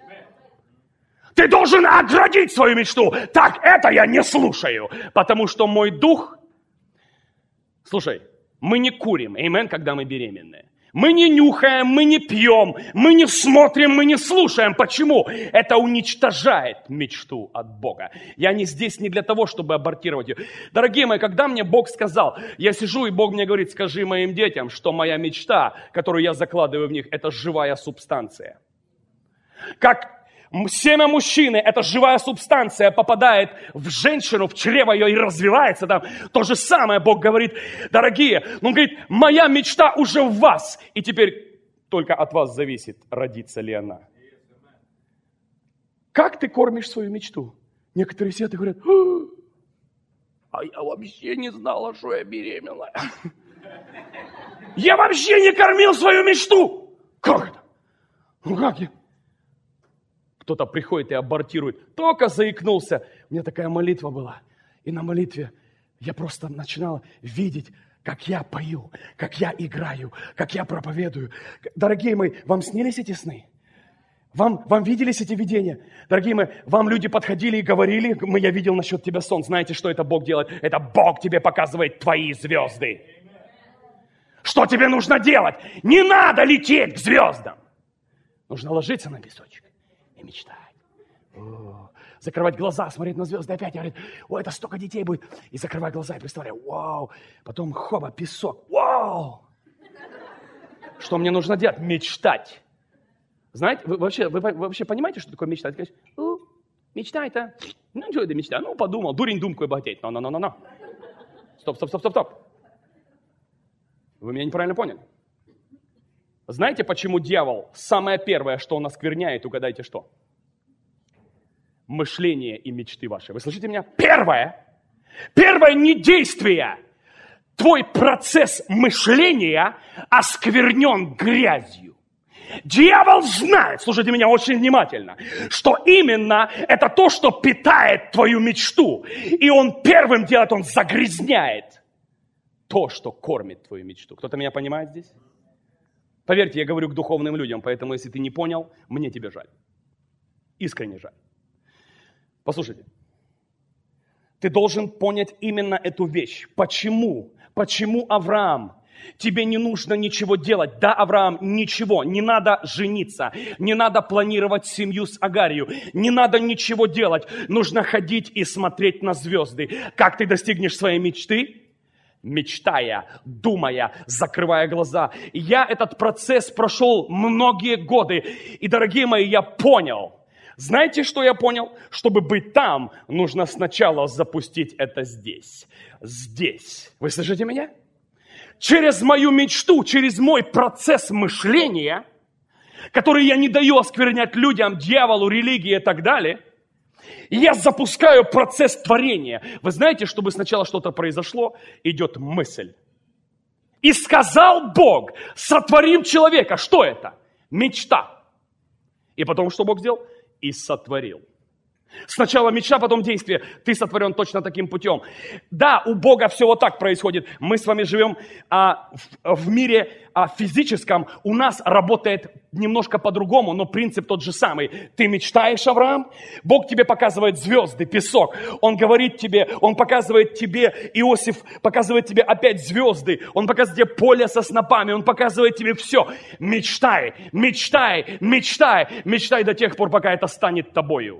Ты должен оградить свою мечту. Так, это я не слушаю, потому что мой дух... Слушай, мы не курим, аминь, когда мы беременны. Мы не нюхаем, мы не пьем, мы не смотрим, мы не слушаем. Почему? Это уничтожает мечту от Бога. Я не здесь не для того, чтобы абортировать ее. Дорогие мои, когда мне Бог сказал, я сижу, и Бог мне говорит, скажи моим детям, что моя мечта, которую я закладываю в них, это живая субстанция. Как семя мужчины, эта живая субстанция попадает в женщину, в чрево ее и развивается там. То же самое Бог говорит, дорогие. Он говорит, моя мечта уже в вас. И теперь только от вас зависит, родится ли она. Как ты кормишь свою мечту? Некоторые сидят и говорят, а я вообще не знала, что я беременная. Я вообще не кормил свою мечту. Как это? Ну как я? Кто-то приходит и абортирует. Только заикнулся. У меня такая молитва была. И на молитве я просто начинал видеть, как я пою, как я играю, как я проповедую. Дорогие мои, вам снились эти сны? Вам виделись эти видения? Дорогие мои, вам люди подходили и говорили, я видел насчет тебя сон. Знаете, что это Бог делает? Это Бог тебе показывает твои звезды. Что тебе нужно делать? Не надо лететь к звездам. Нужно ложиться на песочек и мечтать. Закрывать глаза, смотреть на звезды опять. И говорит, это столько детей будет. И закрывать глаза и представляю, вау. Потом хоба, песок. Вау. Что мне нужно делать? Мечтать. Знаете, вы вообще понимаете, что такое мечтать? Мечтай-то. Ну, что это мечта? Ну, подумал. Дурень думкой богатеть. Но. Стоп. Вы меня неправильно поняли. Знаете, почему дьявол самое первое, что он оскверняет, угадайте что? Мышление и мечты ваши. Вы слышите меня? Первое не действие. Твой процесс мышления осквернен грязью. Дьявол знает, слушайте меня очень внимательно, что именно это то, что питает твою мечту. И он первым делает, он загрязняет то, что кормит твою мечту. Кто-то меня понимает здесь? Поверьте, я говорю к духовным людям, поэтому если ты не понял, мне тебе жаль. Искренне жаль. Послушайте, ты должен понять именно эту вещь. Почему? Почему, Авраам? Тебе не нужно ничего делать. Да, Авраам, ничего. Не надо жениться. Не надо планировать семью с Агарью. Не надо ничего делать. Нужно ходить и смотреть на звезды. Как ты достигнешь своей мечты? Мечтая, думая, закрывая глаза. Я этот процесс прошел многие годы. И, дорогие мои, я понял. Знаете, что я понял? Чтобы быть там, нужно сначала запустить это здесь. Здесь. Вы слышите меня? Через мою мечту, через мой процесс мышления, который я не даю осквернять людям, дьяволу, религии и так далее, я запускаю процесс творения. Вы знаете, чтобы сначала что-то произошло, идет мысль. И сказал Бог, сотворим человека. Что это? Мечта. И потом что Бог сделал? И сотворил. Сначала мечта, потом действие. Ты сотворен точно таким путем. Да, у Бога все вот так происходит. Мы с вами живем в мире физическом. У нас работает немножко по-другому, но принцип тот же самый. Ты мечтаешь, Авраам? Бог тебе показывает звезды, песок. Он говорит тебе, он показывает тебе, Иосиф показывает тебе опять звезды. Он показывает тебе поле со снопами. Он показывает тебе все. Мечтай, мечтай, мечтай. Мечтай до тех пор, пока это станет тобою.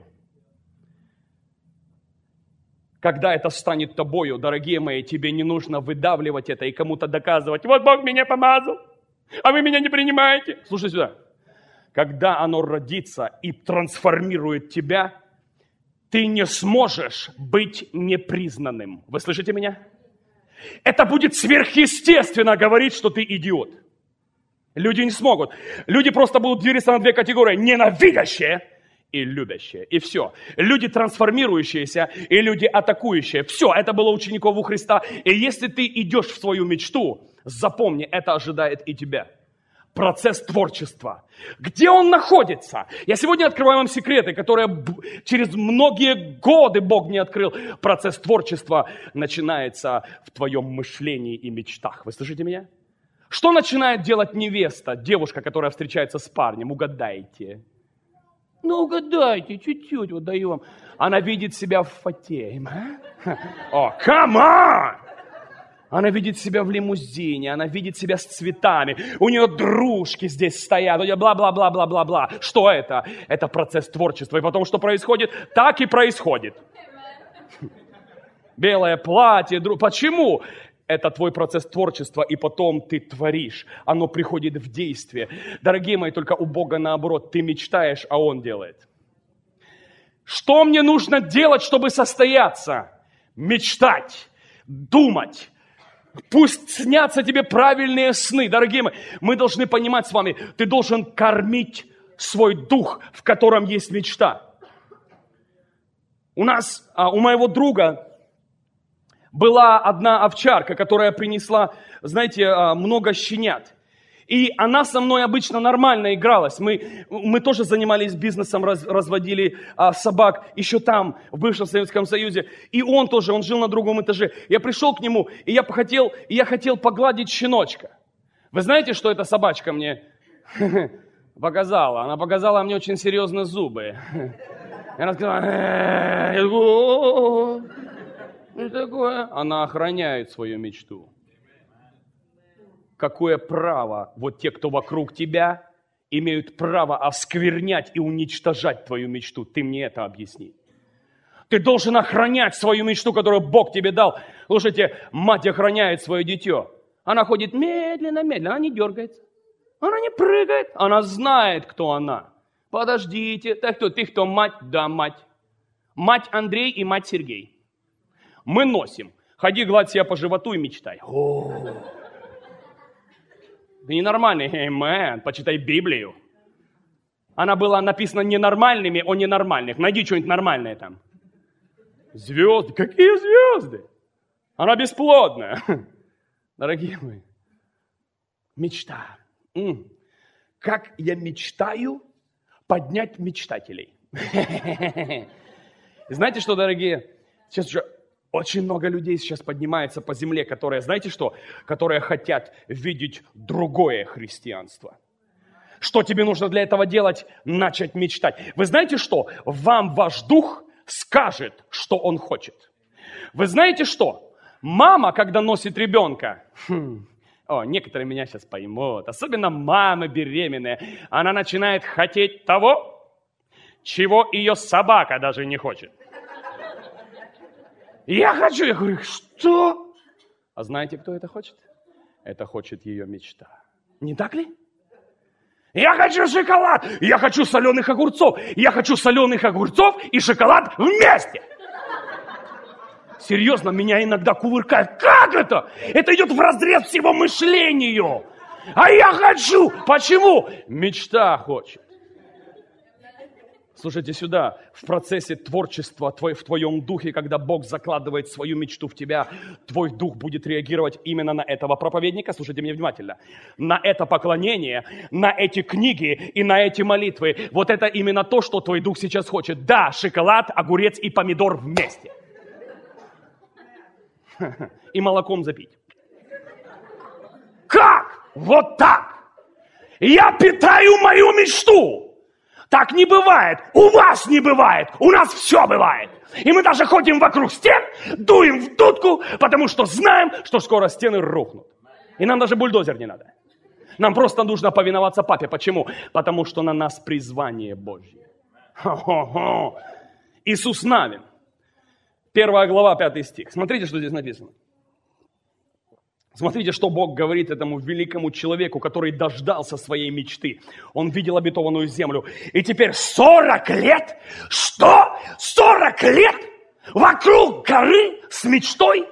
Когда это станет тобою, дорогие мои, тебе не нужно выдавливать это и кому-то доказывать. Вот Бог меня помазал, а вы меня не принимаете. Слушай сюда. Когда оно родится и трансформирует тебя, ты не сможешь быть непризнанным. Вы слышите меня? Это будет сверхъестественно говорить, что ты идиот. Люди не смогут. Люди просто будут делиться на две категории. Ненавидящие и любящие. И все. Люди трансформирующиеся и люди атакующие. Все, это было учеников у Христа. И если ты идешь в свою мечту, запомни, это ожидает и тебя. Процесс творчества. Где он находится? Я сегодня открываю вам секреты, которые через многие годы Бог мне открыл. Процесс творчества начинается в твоем мышлении и мечтах. Вы слышите меня? Что начинает делать невеста, девушка, которая встречается с парнем? Угадайте. Ну, угадайте, чуть-чуть вот даю вам. Она видит себя в фате. О, come on! Она видит себя в лимузине, она видит себя с цветами. У нее дружки здесь стоят, у нее бла-бла-бла-бла-бла-бла. Что это? Это процесс творчества. И потом, что происходит? Так и происходит. Белое платье. Почему? Это твой процесс творчества, и потом ты творишь. Оно приходит в действие. Дорогие мои, только у Бога наоборот. Ты мечтаешь, а Он делает. Что мне нужно делать, чтобы состояться? Мечтать, думать. Пусть снятся тебе правильные сны. Дорогие мои, мы должны понимать с вами, ты должен кормить свой дух, в котором есть мечта. У моего друга была одна овчарка, которая принесла, знаете, много щенят. И она со мной обычно нормально игралась. Мы тоже занимались бизнесом, разводили собак еще там, в бывшем Советском Союзе. И он жил на другом этаже. Я пришел к нему, и я хотел погладить щеночка. Вы знаете, что эта собачка мне показала? Она показала мне очень серьезные зубы. И она сказала, что такое? Она охраняет свою мечту. Какое право вот те, кто вокруг тебя, имеют право осквернять и уничтожать твою мечту? Ты мне это объясни. Ты должен охранять свою мечту, которую Бог тебе дал. Слушайте, мать охраняет свое дитё. Она ходит медленно, она не дергается. Она не прыгает. Она знает, кто она. Подождите, ты кто, мать? Да, мать. Мать Андрей и мать Сергей. Мы носим. Ходи, гладь себя по животу и мечтай. Ты ненормальный, amen, почитай Библию. Она была написана ненормальными о ненормальных. Найди что-нибудь нормальное там. Звезды. Какие звезды? Она бесплодная. Дорогие мои, мечта. Как я мечтаю поднять мечтателей. Знаете что, дорогие? Сейчас уже очень много людей сейчас поднимается по земле, которые, знаете что? Которые хотят видеть другое христианство. Что тебе нужно для этого делать? Начать мечтать. Вы знаете что? Вам ваш дух скажет, что он хочет. Вы знаете что? Мама, когда носит ребенка, некоторые меня сейчас поймут, особенно мамы беременные, она начинает хотеть того, чего ее собака даже не хочет. Я хочу, я говорю, что? А знаете, кто это хочет? Это хочет ее мечта. Не так ли? Я хочу шоколад, я хочу соленых огурцов, я хочу соленых огурцов и шоколад вместе. Серьезно, меня иногда кувыркает. Как это? Это идет вразрез всего мышлению. А я хочу. Почему? Мечта хочет. Слушайте сюда, в процессе творчества в твоем духе, когда Бог закладывает свою мечту в тебя, твой дух будет реагировать именно на этого проповедника, слушайте меня внимательно, на это поклонение, на эти книги и на эти молитвы. Вот это именно то, что твой дух сейчас хочет. Да, шоколад, огурец и помидор вместе. И молоком запить. Как? Вот так. Я питаю мою мечту. Так не бывает. У вас не бывает. У нас все бывает. И мы даже ходим вокруг стен, дуем в дудку, потому что знаем, что скоро стены рухнут. И нам даже бульдозер не надо. Нам просто нужно повиноваться папе. Почему? Потому что на нас призвание Божье. Хо-хо-хо. Иисус Навин. 1 глава, 5 стих. Смотрите, что здесь написано. Смотрите, что Бог говорит этому великому человеку, который дождался своей мечты. Он видел обетованную землю. И теперь 40 лет? Что? 40 лет? Вокруг горы с мечтой?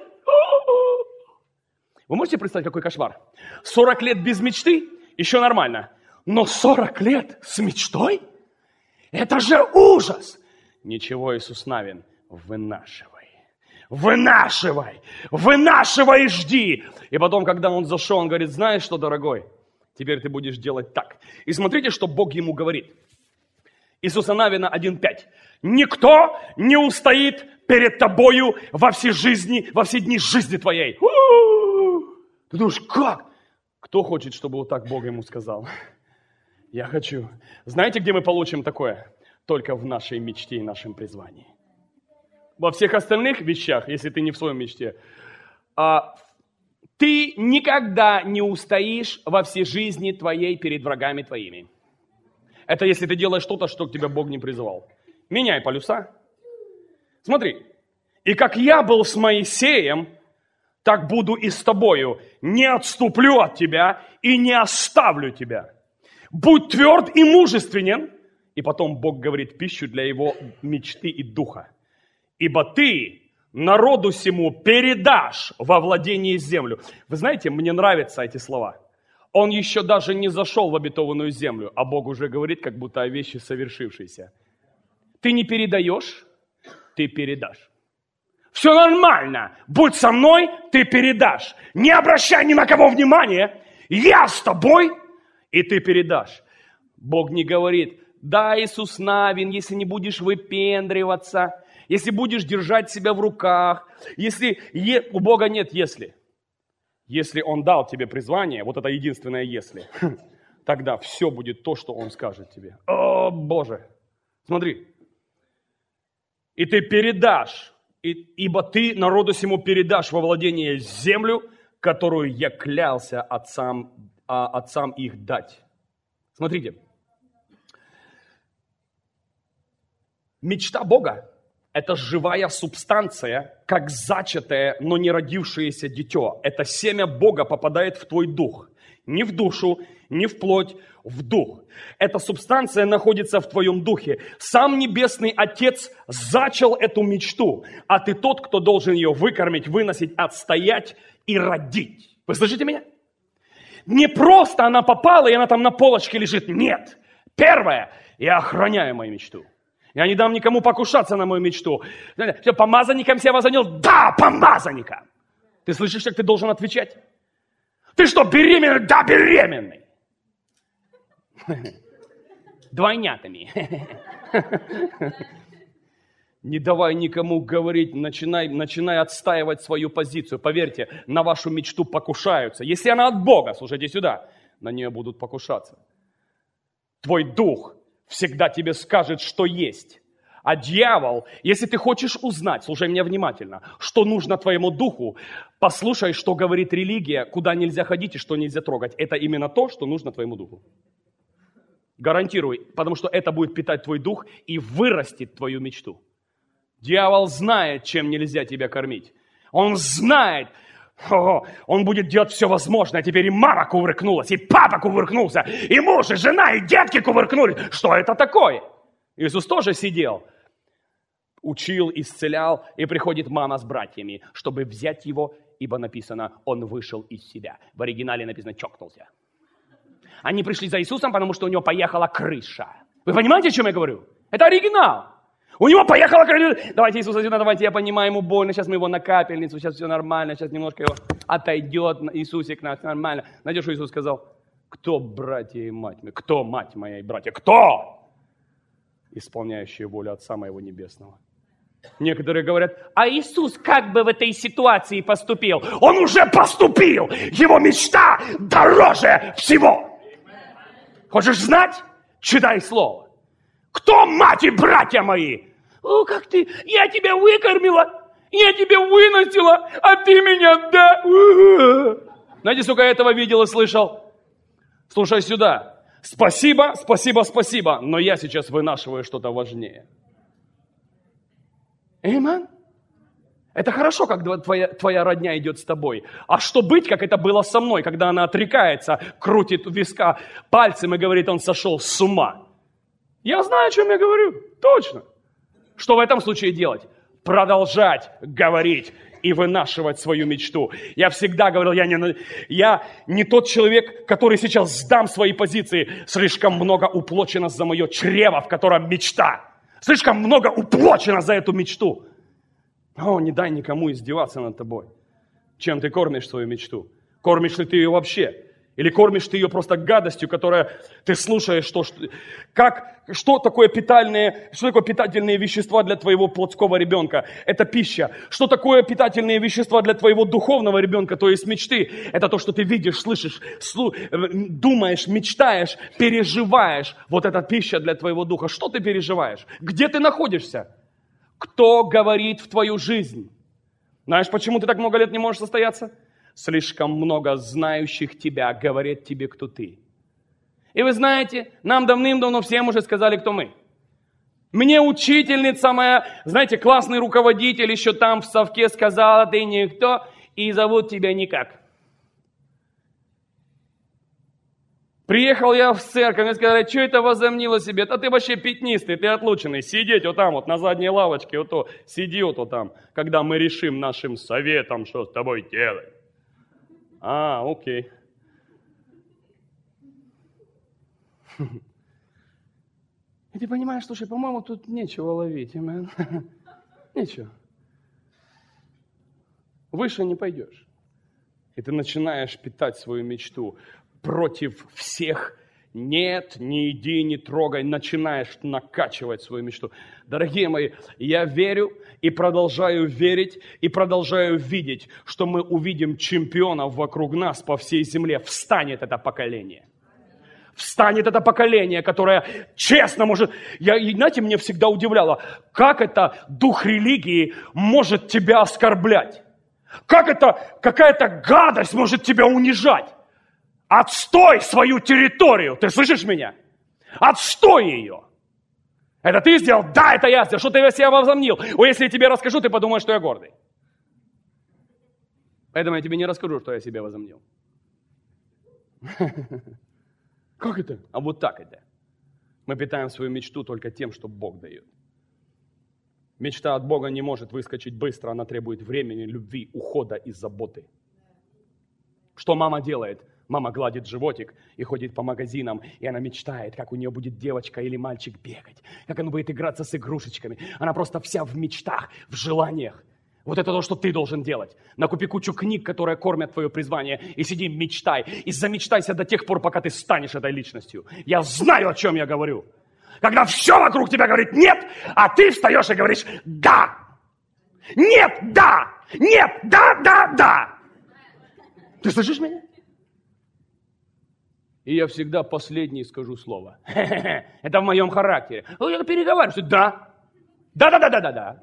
Вы можете представить, какой кошмар? 40 лет без мечты? Еще нормально. Но 40 лет с мечтой? Это же ужас! Ничего, Иисус Навин, вынашивай. Вынашивай, вынашивай и жди. И потом, когда он зашел, он говорит, знаешь что, дорогой, теперь ты будешь делать так. И смотрите, что Бог ему говорит. Иисуса Навина 1:5. Никто не устоит перед тобою во все дни жизни твоей. Ты думаешь, как? Кто хочет, чтобы вот так Бог ему сказал? Я хочу. Знаете, где мы получим такое? Только в нашей мечте и нашем призвании. Во всех остальных вещах, если ты не в своей мечте, Ты никогда не устоишь во всей жизни твоей перед врагами твоими. Это если ты делаешь что-то, что к тебе Бог не призывал. Меняй полюса. Смотри. И как я был с Моисеем, так буду и с тобою. Не отступлю от тебя и не оставлю тебя. Будь тверд и мужественен. И потом Бог говорит пищу для его мечты и духа. Ибо ты народу сему передашь во владение землю. Вы знаете, мне нравятся эти слова. Он еще даже не зашел в обетованную землю, а Бог уже говорит, как будто о вещи совершившейся. Ты не передаешь, ты передашь. Все нормально. Будь со мной, ты передашь. Не обращай ни на кого внимания. Я с тобой, и ты передашь. Бог не говорит, да, Иисус Навин, если не будешь выпендриваться, если будешь держать себя в руках, если у Бога нет «если». Если Он дал тебе призвание, вот это единственное «если», тогда все будет то, что Он скажет тебе. О, Боже! Смотри. И ты передашь, ибо ты народу сему передашь во владение землю, которую я клялся отцам их дать. Смотрите. Мечта Бога – это живая субстанция, как зачатое, но не родившееся дитё. Это семя Бога попадает в твой дух. Не в душу, не в плоть, в дух. Эта субстанция находится в твоем духе. Сам Небесный Отец зачал эту мечту, а ты тот, кто должен ее выкормить, выносить, отстоять и родить. Вы слышите меня? Не просто она попала, и она там на полочке лежит. Нет. Первое, я охраняю мою мечту. Я не дам никому покушаться на мою мечту. Все, помазанником себя возомнил? Да, помазанником. Ты слышишь, как ты должен отвечать? Ты что, беременный? Да, беременный. Двойнятами. Не давай никому говорить, начинай отстаивать свою позицию. Поверьте, на вашу мечту покушаются. Если она от Бога, слушайте сюда, на нее будут покушаться. Твой дух всегда тебе скажет, что есть. А дьявол, если ты хочешь узнать, слушай меня внимательно, что нужно твоему духу, послушай, что говорит религия, куда нельзя ходить и что нельзя трогать. Это именно то, что нужно твоему духу. Гарантирую, потому что это будет питать твой дух и вырастет твою мечту. Дьявол знает, чем нельзя тебя кормить. Он знает, он будет делать все возможное. Теперь и мама кувыркнулась, и папа кувыркнулся, и муж, и жена, и детки кувыркнулись. Что это такое? Иисус тоже сидел, учил, исцелял, и приходит мама с братьями, чтобы взять его, ибо написано, он вышел из себя. В оригинале написано, чокнулся. Они пришли за Иисусом, потому что у него поехала крыша. Вы понимаете, о чем я говорю? Это оригинал. У него поехала крыша. Давайте Иисуса сюда, давайте, я понимаю, ему больно, сейчас мы его на капельницу, сейчас все нормально, сейчас немножко его отойдет, Иисусик наш, нормально. Знаете, что Иисус сказал? Кто братья и мать моя? Кто мать моя и братья? Кто? Исполняющие волю Отца моего Небесного. Некоторые говорят, а Иисус как бы в этой ситуации поступил? Он уже поступил! Его мечта дороже всего! Хочешь знать? Читай слово. Кто мать и братья мои? О, как ты, я тебя выкормила, я тебя выносила, а ты меня, да? Знаете, сколько я этого видел и слышал? Слушай сюда. Спасибо, спасибо, спасибо, но я сейчас вынашиваю что-то важнее. Аминь. Это хорошо, когда твоя родня идет с тобой. А что быть, как это было со мной, когда она отрекается, крутит виска пальцем и говорит, он сошел с ума. Я знаю, о чем я говорю. Точно. Что в этом случае делать? Продолжать говорить и вынашивать свою мечту. Я всегда говорил, я не тот человек, который сейчас сдам свои позиции. Слишком много уплочено за мое чрево, в котором мечта. Слишком много уплочено за эту мечту. О, не дай никому издеваться над тобой. Чем ты кормишь свою мечту? Кормишь ли ты ее вообще? Или кормишь ты ее просто гадостью, которая ты слушаешь, что такое питательные вещества для твоего плотского ребенка? Это пища. Что такое питательные вещества для твоего духовного ребенка, то есть мечты? Это то, что ты видишь, слышишь, думаешь, мечтаешь, переживаешь. Вот это пища для твоего духа. Что ты переживаешь? Где ты находишься? Кто говорит в твою жизнь? Знаешь, почему ты так много лет не можешь состояться? Слишком много знающих тебя говорят тебе, кто ты. И вы знаете, нам давным-давно всем уже сказали, кто мы. Мне учительница моя, знаете, классный руководитель еще там в совке сказала, ты никто, и зовут тебя никак. Приехал я в церковь, мне сказали, что это возомнило себе? Да ты вообще пятнистый, ты отлученный, сидеть вот там вот на задней лавочке, вот то, сиди вот там, когда мы решим нашим советом, что с тобой делать. Окей. И ты понимаешь, слушай, по-моему, тут нечего ловить, амен. Нечего. Выше не пойдешь. И ты начинаешь питать свою мечту против всех. Нет, не иди, не трогай. Начинаешь накачивать свою мечту. Дорогие мои, я верю и продолжаю верить, и продолжаю видеть, что мы увидим чемпионов вокруг нас по всей земле. Встанет это поколение. Встанет это поколение, которое честно может... Знаете, меня всегда удивляло, как это дух религии может тебя оскорблять. Как это какая-то гадость может тебя унижать. Отстой свою территорию. Ты слышишь меня? Отстой ее. Это ты сделал? Да, это я сделал. Что ты себя возомнил? Если я тебе расскажу, ты подумаешь, что я гордый. Поэтому я тебе не расскажу, что я себе возомнил. Как это? А вот так это. Мы питаем свою мечту только тем, что Бог дает. Мечта от Бога не может выскочить быстро, она требует времени, любви, ухода и заботы. Что мама делает? Мама гладит животик и ходит по магазинам, и она мечтает, как у нее будет девочка или мальчик бегать, как она будет играться с игрушечками. Она просто вся в мечтах, в желаниях. Вот это то, что ты должен делать. Накупи кучу книг, которые кормят твое призвание, и сиди, мечтай. И замечтайся до тех пор, пока ты станешь этой личностью. Я знаю, о чем я говорю. Когда все вокруг тебя говорит «нет», а ты встаешь и говоришь «да». Нет, да. Нет, да, да, да. Ты слышишь меня? И я всегда последний скажу слово. Это в моем характере. Я переговариваюсь. Да. Да.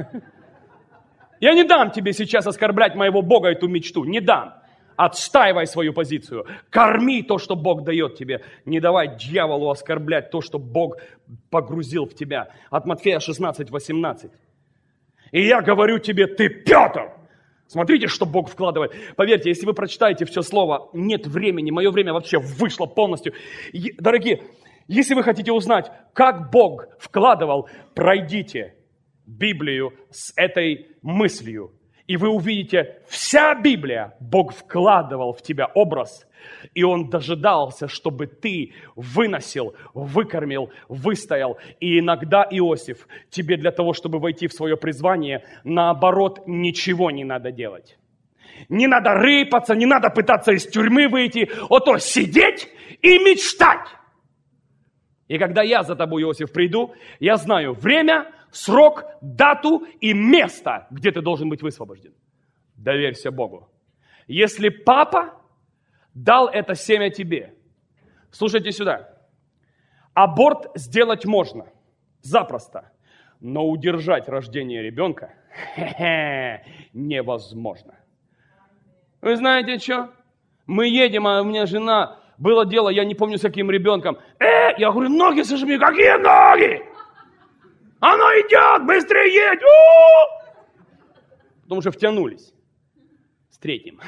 Я не дам тебе сейчас оскорблять моего Бога, эту мечту. Не дам. Отстаивай свою позицию. Корми то, что Бог дает тебе. Не давай дьяволу оскорблять то, что Бог погрузил в тебя. От Матфея 16:18. И я говорю тебе, ты Петр. Смотрите, что Бог вкладывает. Поверьте, если вы прочитаете все слово, нет времени. Мое время вообще вышло полностью. Дорогие, если вы хотите узнать, как Бог вкладывал, пройдите Библию с этой мыслью. И вы увидите, вся Библия, Бог вкладывал в тебя образ, и Он дожидался, чтобы ты выносил, выкормил, выстоял. И иногда, Иосиф, тебе для того, чтобы войти в свое призвание, наоборот, ничего не надо делать. Не надо рыпаться, не надо пытаться из тюрьмы выйти, то сидеть и мечтать. И когда я за тобой, Иосиф, приду, я знаю время, срок, дату и место, где ты должен быть высвобожден. Доверься Богу. Если папа дал это семя тебе, слушайте сюда, аборт сделать можно, запросто, но удержать рождение ребенка невозможно. Вы знаете что? Мы едем, а у меня жена, было дело, я не помню с каким ребенком. Я говорю, ноги сожми, какие ноги? Оно идет, быстрее едь! Потому что втянулись. С третьим.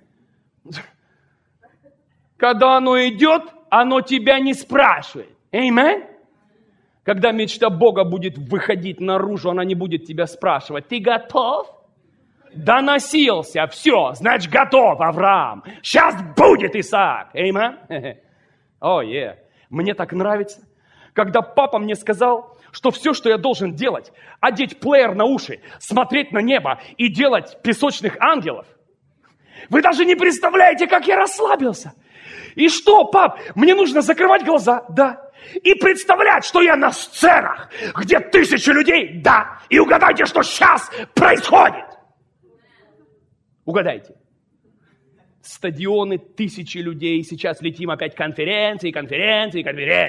Когда оно идет, оно тебя не спрашивает. Аминь? Когда мечта Бога будет выходить наружу, она не будет тебя спрашивать. Ты готов? Доносился, все, значит готов, Авраам. Сейчас будет Исаак. Аминь? Мне так нравится, когда папа мне сказал, что все, что я должен делать, одеть плеер на уши, смотреть на небо и делать песочных ангелов. Вы даже не представляете, как я расслабился. И что, пап, мне нужно закрывать глаза, да, и представлять, что я на сценах, где 1000 людей, да, и угадайте, что сейчас происходит. Угадайте. Стадионы, 1000 людей, сейчас летим опять конференции.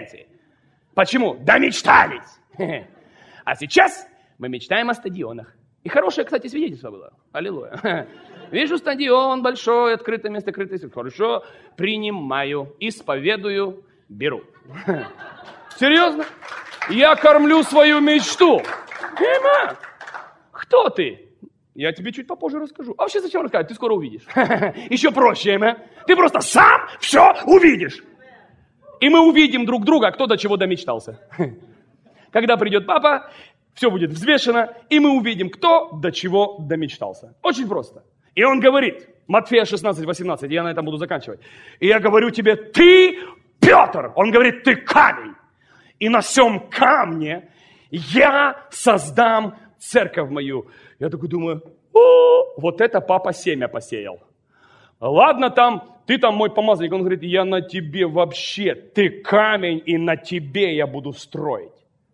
Почему? Да мечтались. А сейчас мы мечтаем о стадионах. И хорошее, кстати, свидетельство было. Аллилуйя. Вижу стадион большой, открытое место, открытое место. Хорошо, принимаю, исповедую, беру. Серьезно? Я кормлю свою мечту. Понимаешь? Кто ты? Я тебе чуть попозже расскажу. А вообще зачем рассказывать? Ты скоро увидишь. Еще проще, ты просто сам все увидишь. И мы увидим друг друга, кто до чего домечтался. Когда придет папа, все будет взвешено, и мы увидим, кто до чего домечтался. Очень просто. И он говорит, Матфея 16:18, я на этом буду заканчивать. И я говорю тебе, ты Петр. Он говорит, ты камень. И на сем камне я создам церковь мою. Я такой думаю, вот это папа семя посеял. Ладно ты там мой помазанник. Он говорит, я на тебе вообще, ты камень, и на тебе я буду строить.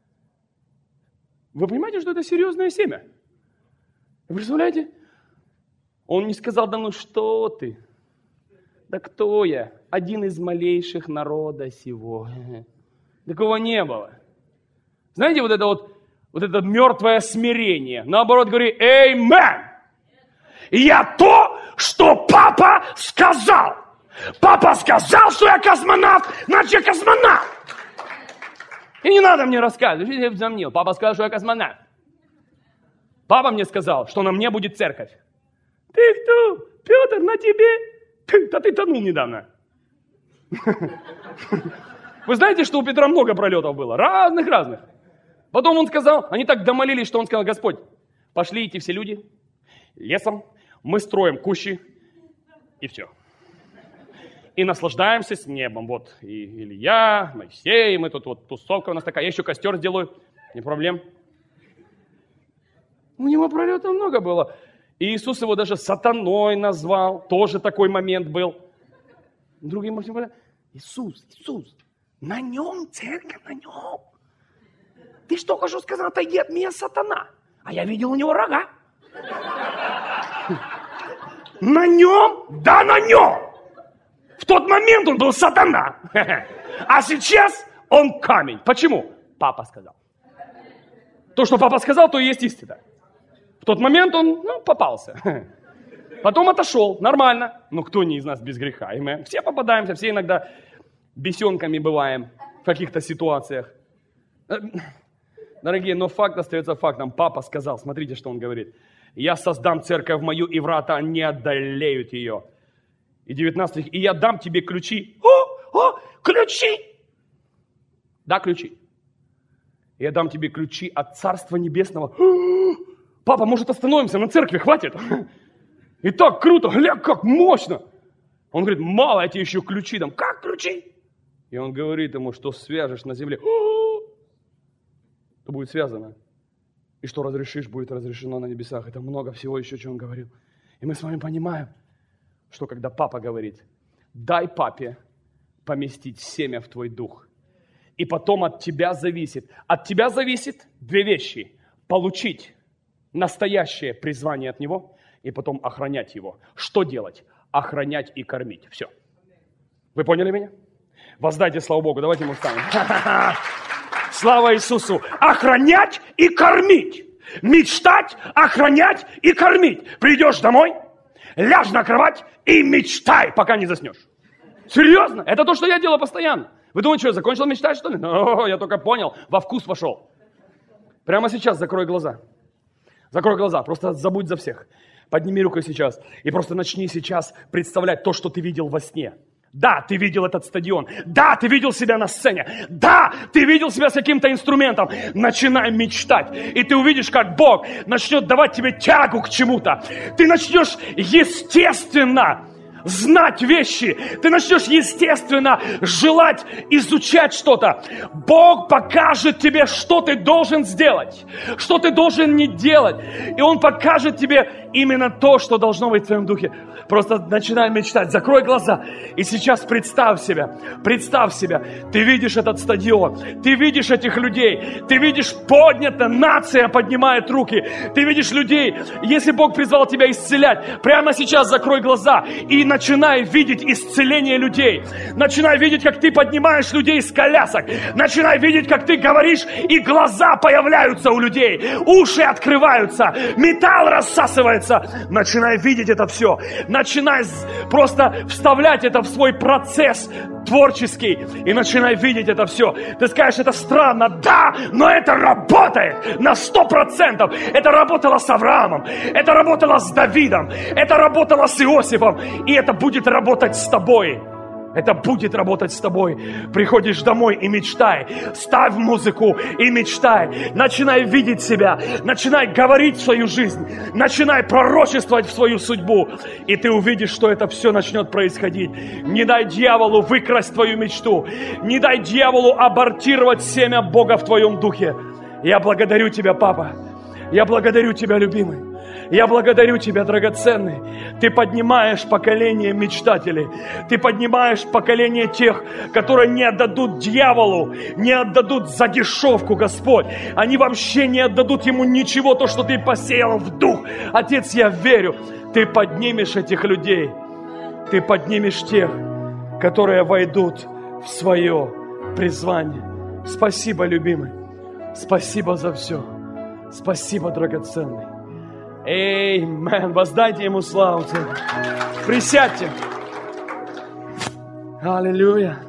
Вы понимаете, что это серьезное семя? Вы представляете? Он не сказал, да ну что ты? Да кто я? Один из малейших народа сего. Такого не было. Знаете, вот это мертвое смирение. Наоборот, говорит, эймен. Я то, что папа сказал. Папа сказал, что я космонавт, значит я космонавт. И не надо мне рассказывать, я взомнил. Папа сказал, что я космонавт. Папа мне сказал, что на мне будет церковь. Ты кто? Петр, на тебе? Да ты тонул недавно. Вы знаете, что у Петра много пролетов было? Разных. Потом он сказал, они так домолились, что он сказал, Господь, пошли идти все люди лесом, мы строим кущи, и все. И наслаждаемся с небом. Вот и Илья, Моисей, мы тут вот тусовка у нас такая, я еще костер сделаю, не проблем. У него пролетов много было. И Иисус его даже сатаной назвал, тоже такой момент был. Другие может говорят, Иисус, на нем церковь, на нем. Ты что, только что сказал, отойди от меня, сатана. А я видел у него рога. На нем? Да, на нем. В тот момент он был сатана. А сейчас он камень. Почему? Папа сказал. То, что папа сказал, то и есть истина. В тот момент он попался. Потом отошел. Нормально. Но кто не из нас без греха? И мы все попадаемся, все иногда бесенками бываем в каких-то ситуациях. Дорогие, но факт остается фактом. Папа сказал, смотрите, что он говорит. Я создам церковь мою, и врата не одолеют ее. И 19 стих. И я дам тебе ключи. Ключи! Да, ключи. Я дам тебе ключи от Царства Небесного. Папа, может, остановимся на церкви, хватит? И так круто, гля, как мощно. Он говорит, мало, я тебе еще ключи дам. Как ключи? И он говорит ему, что свяжешь на земле, то будет связано. И что разрешишь, будет разрешено на небесах. Это много всего еще, что он говорил. И мы с вами понимаем, что когда папа говорит, дай папе поместить семя в твой дух. И потом от тебя зависит две вещи. Получить настоящее призвание от него и потом охранять его. Что делать? Охранять и кормить. Все. Вы поняли меня? Воздайте славу Богу. Давайте мы встанем. Слава Иисусу! Охранять и кормить. Мечтать, охранять и кормить. Придешь домой, ляжь на кровать и мечтай, пока не заснешь. Серьезно? Это то, что я делаю постоянно. Вы думаете, что я закончил мечтать, что ли? Я только понял, во вкус вошел. Прямо сейчас закрой глаза. Закрой глаза, просто забудь за всех. Подними руку сейчас и просто начни сейчас представлять то, что ты видел во сне. Да, ты видел этот стадион. Да, ты видел себя на сцене. Да, ты видел себя с каким-то инструментом. Начинай мечтать. И ты увидишь, как Бог начнет давать тебе тягу к чему-то. Ты начнешь естественно знать вещи. Ты начнешь естественно желать изучать что-то. Бог покажет тебе, что ты должен сделать, что ты должен не делать. И Он покажет тебе именно то, что должно быть в твоем духе. Просто начинай мечтать. Закрой глаза. И сейчас представь себя, ты видишь этот стадион, ты видишь этих людей, ты видишь поднята, нация поднимает руки, ты видишь людей. Если Бог призвал тебя исцелять, прямо сейчас закрой глаза и начинай видеть исцеление людей. Начинай видеть, как ты поднимаешь людей с колясок. Начинай видеть, как ты говоришь, и глаза появляются у людей, уши открываются, металл рассасывается. Начинай видеть это все. Начинай просто вставлять это в свой процесс творческий и начинай видеть это все. Ты скажешь, это странно, да, но это работает на 100%. Это работало с Авраамом, это работало с Давидом, это работало с Иосифом, и это будет работать с тобой. Это будет работать с тобой. Приходишь домой и мечтай. Ставь музыку и мечтай. Начинай видеть себя. Начинай говорить в свою жизнь. Начинай пророчествовать в свою судьбу. И ты увидишь, что это все начнет происходить. Не дай дьяволу выкрасть твою мечту. Не дай дьяволу абортировать семя Бога в твоем духе. Я благодарю тебя, папа. Я благодарю тебя, любимый. Я благодарю тебя, драгоценный. Ты поднимаешь поколение мечтателей. Ты поднимаешь поколение тех, которые не отдадут дьяволу, не отдадут за дешевку, Господь. Они вообще не отдадут ему ничего, то, что ты посеял в дух. Отец, я верю, ты поднимешь этих людей. Ты поднимешь тех, которые войдут в свое призвание. Спасибо, любимый. Спасибо за все. Спасибо, драгоценный. Эймен. Воздайте ему славу. Присядьте. Аллилуйя.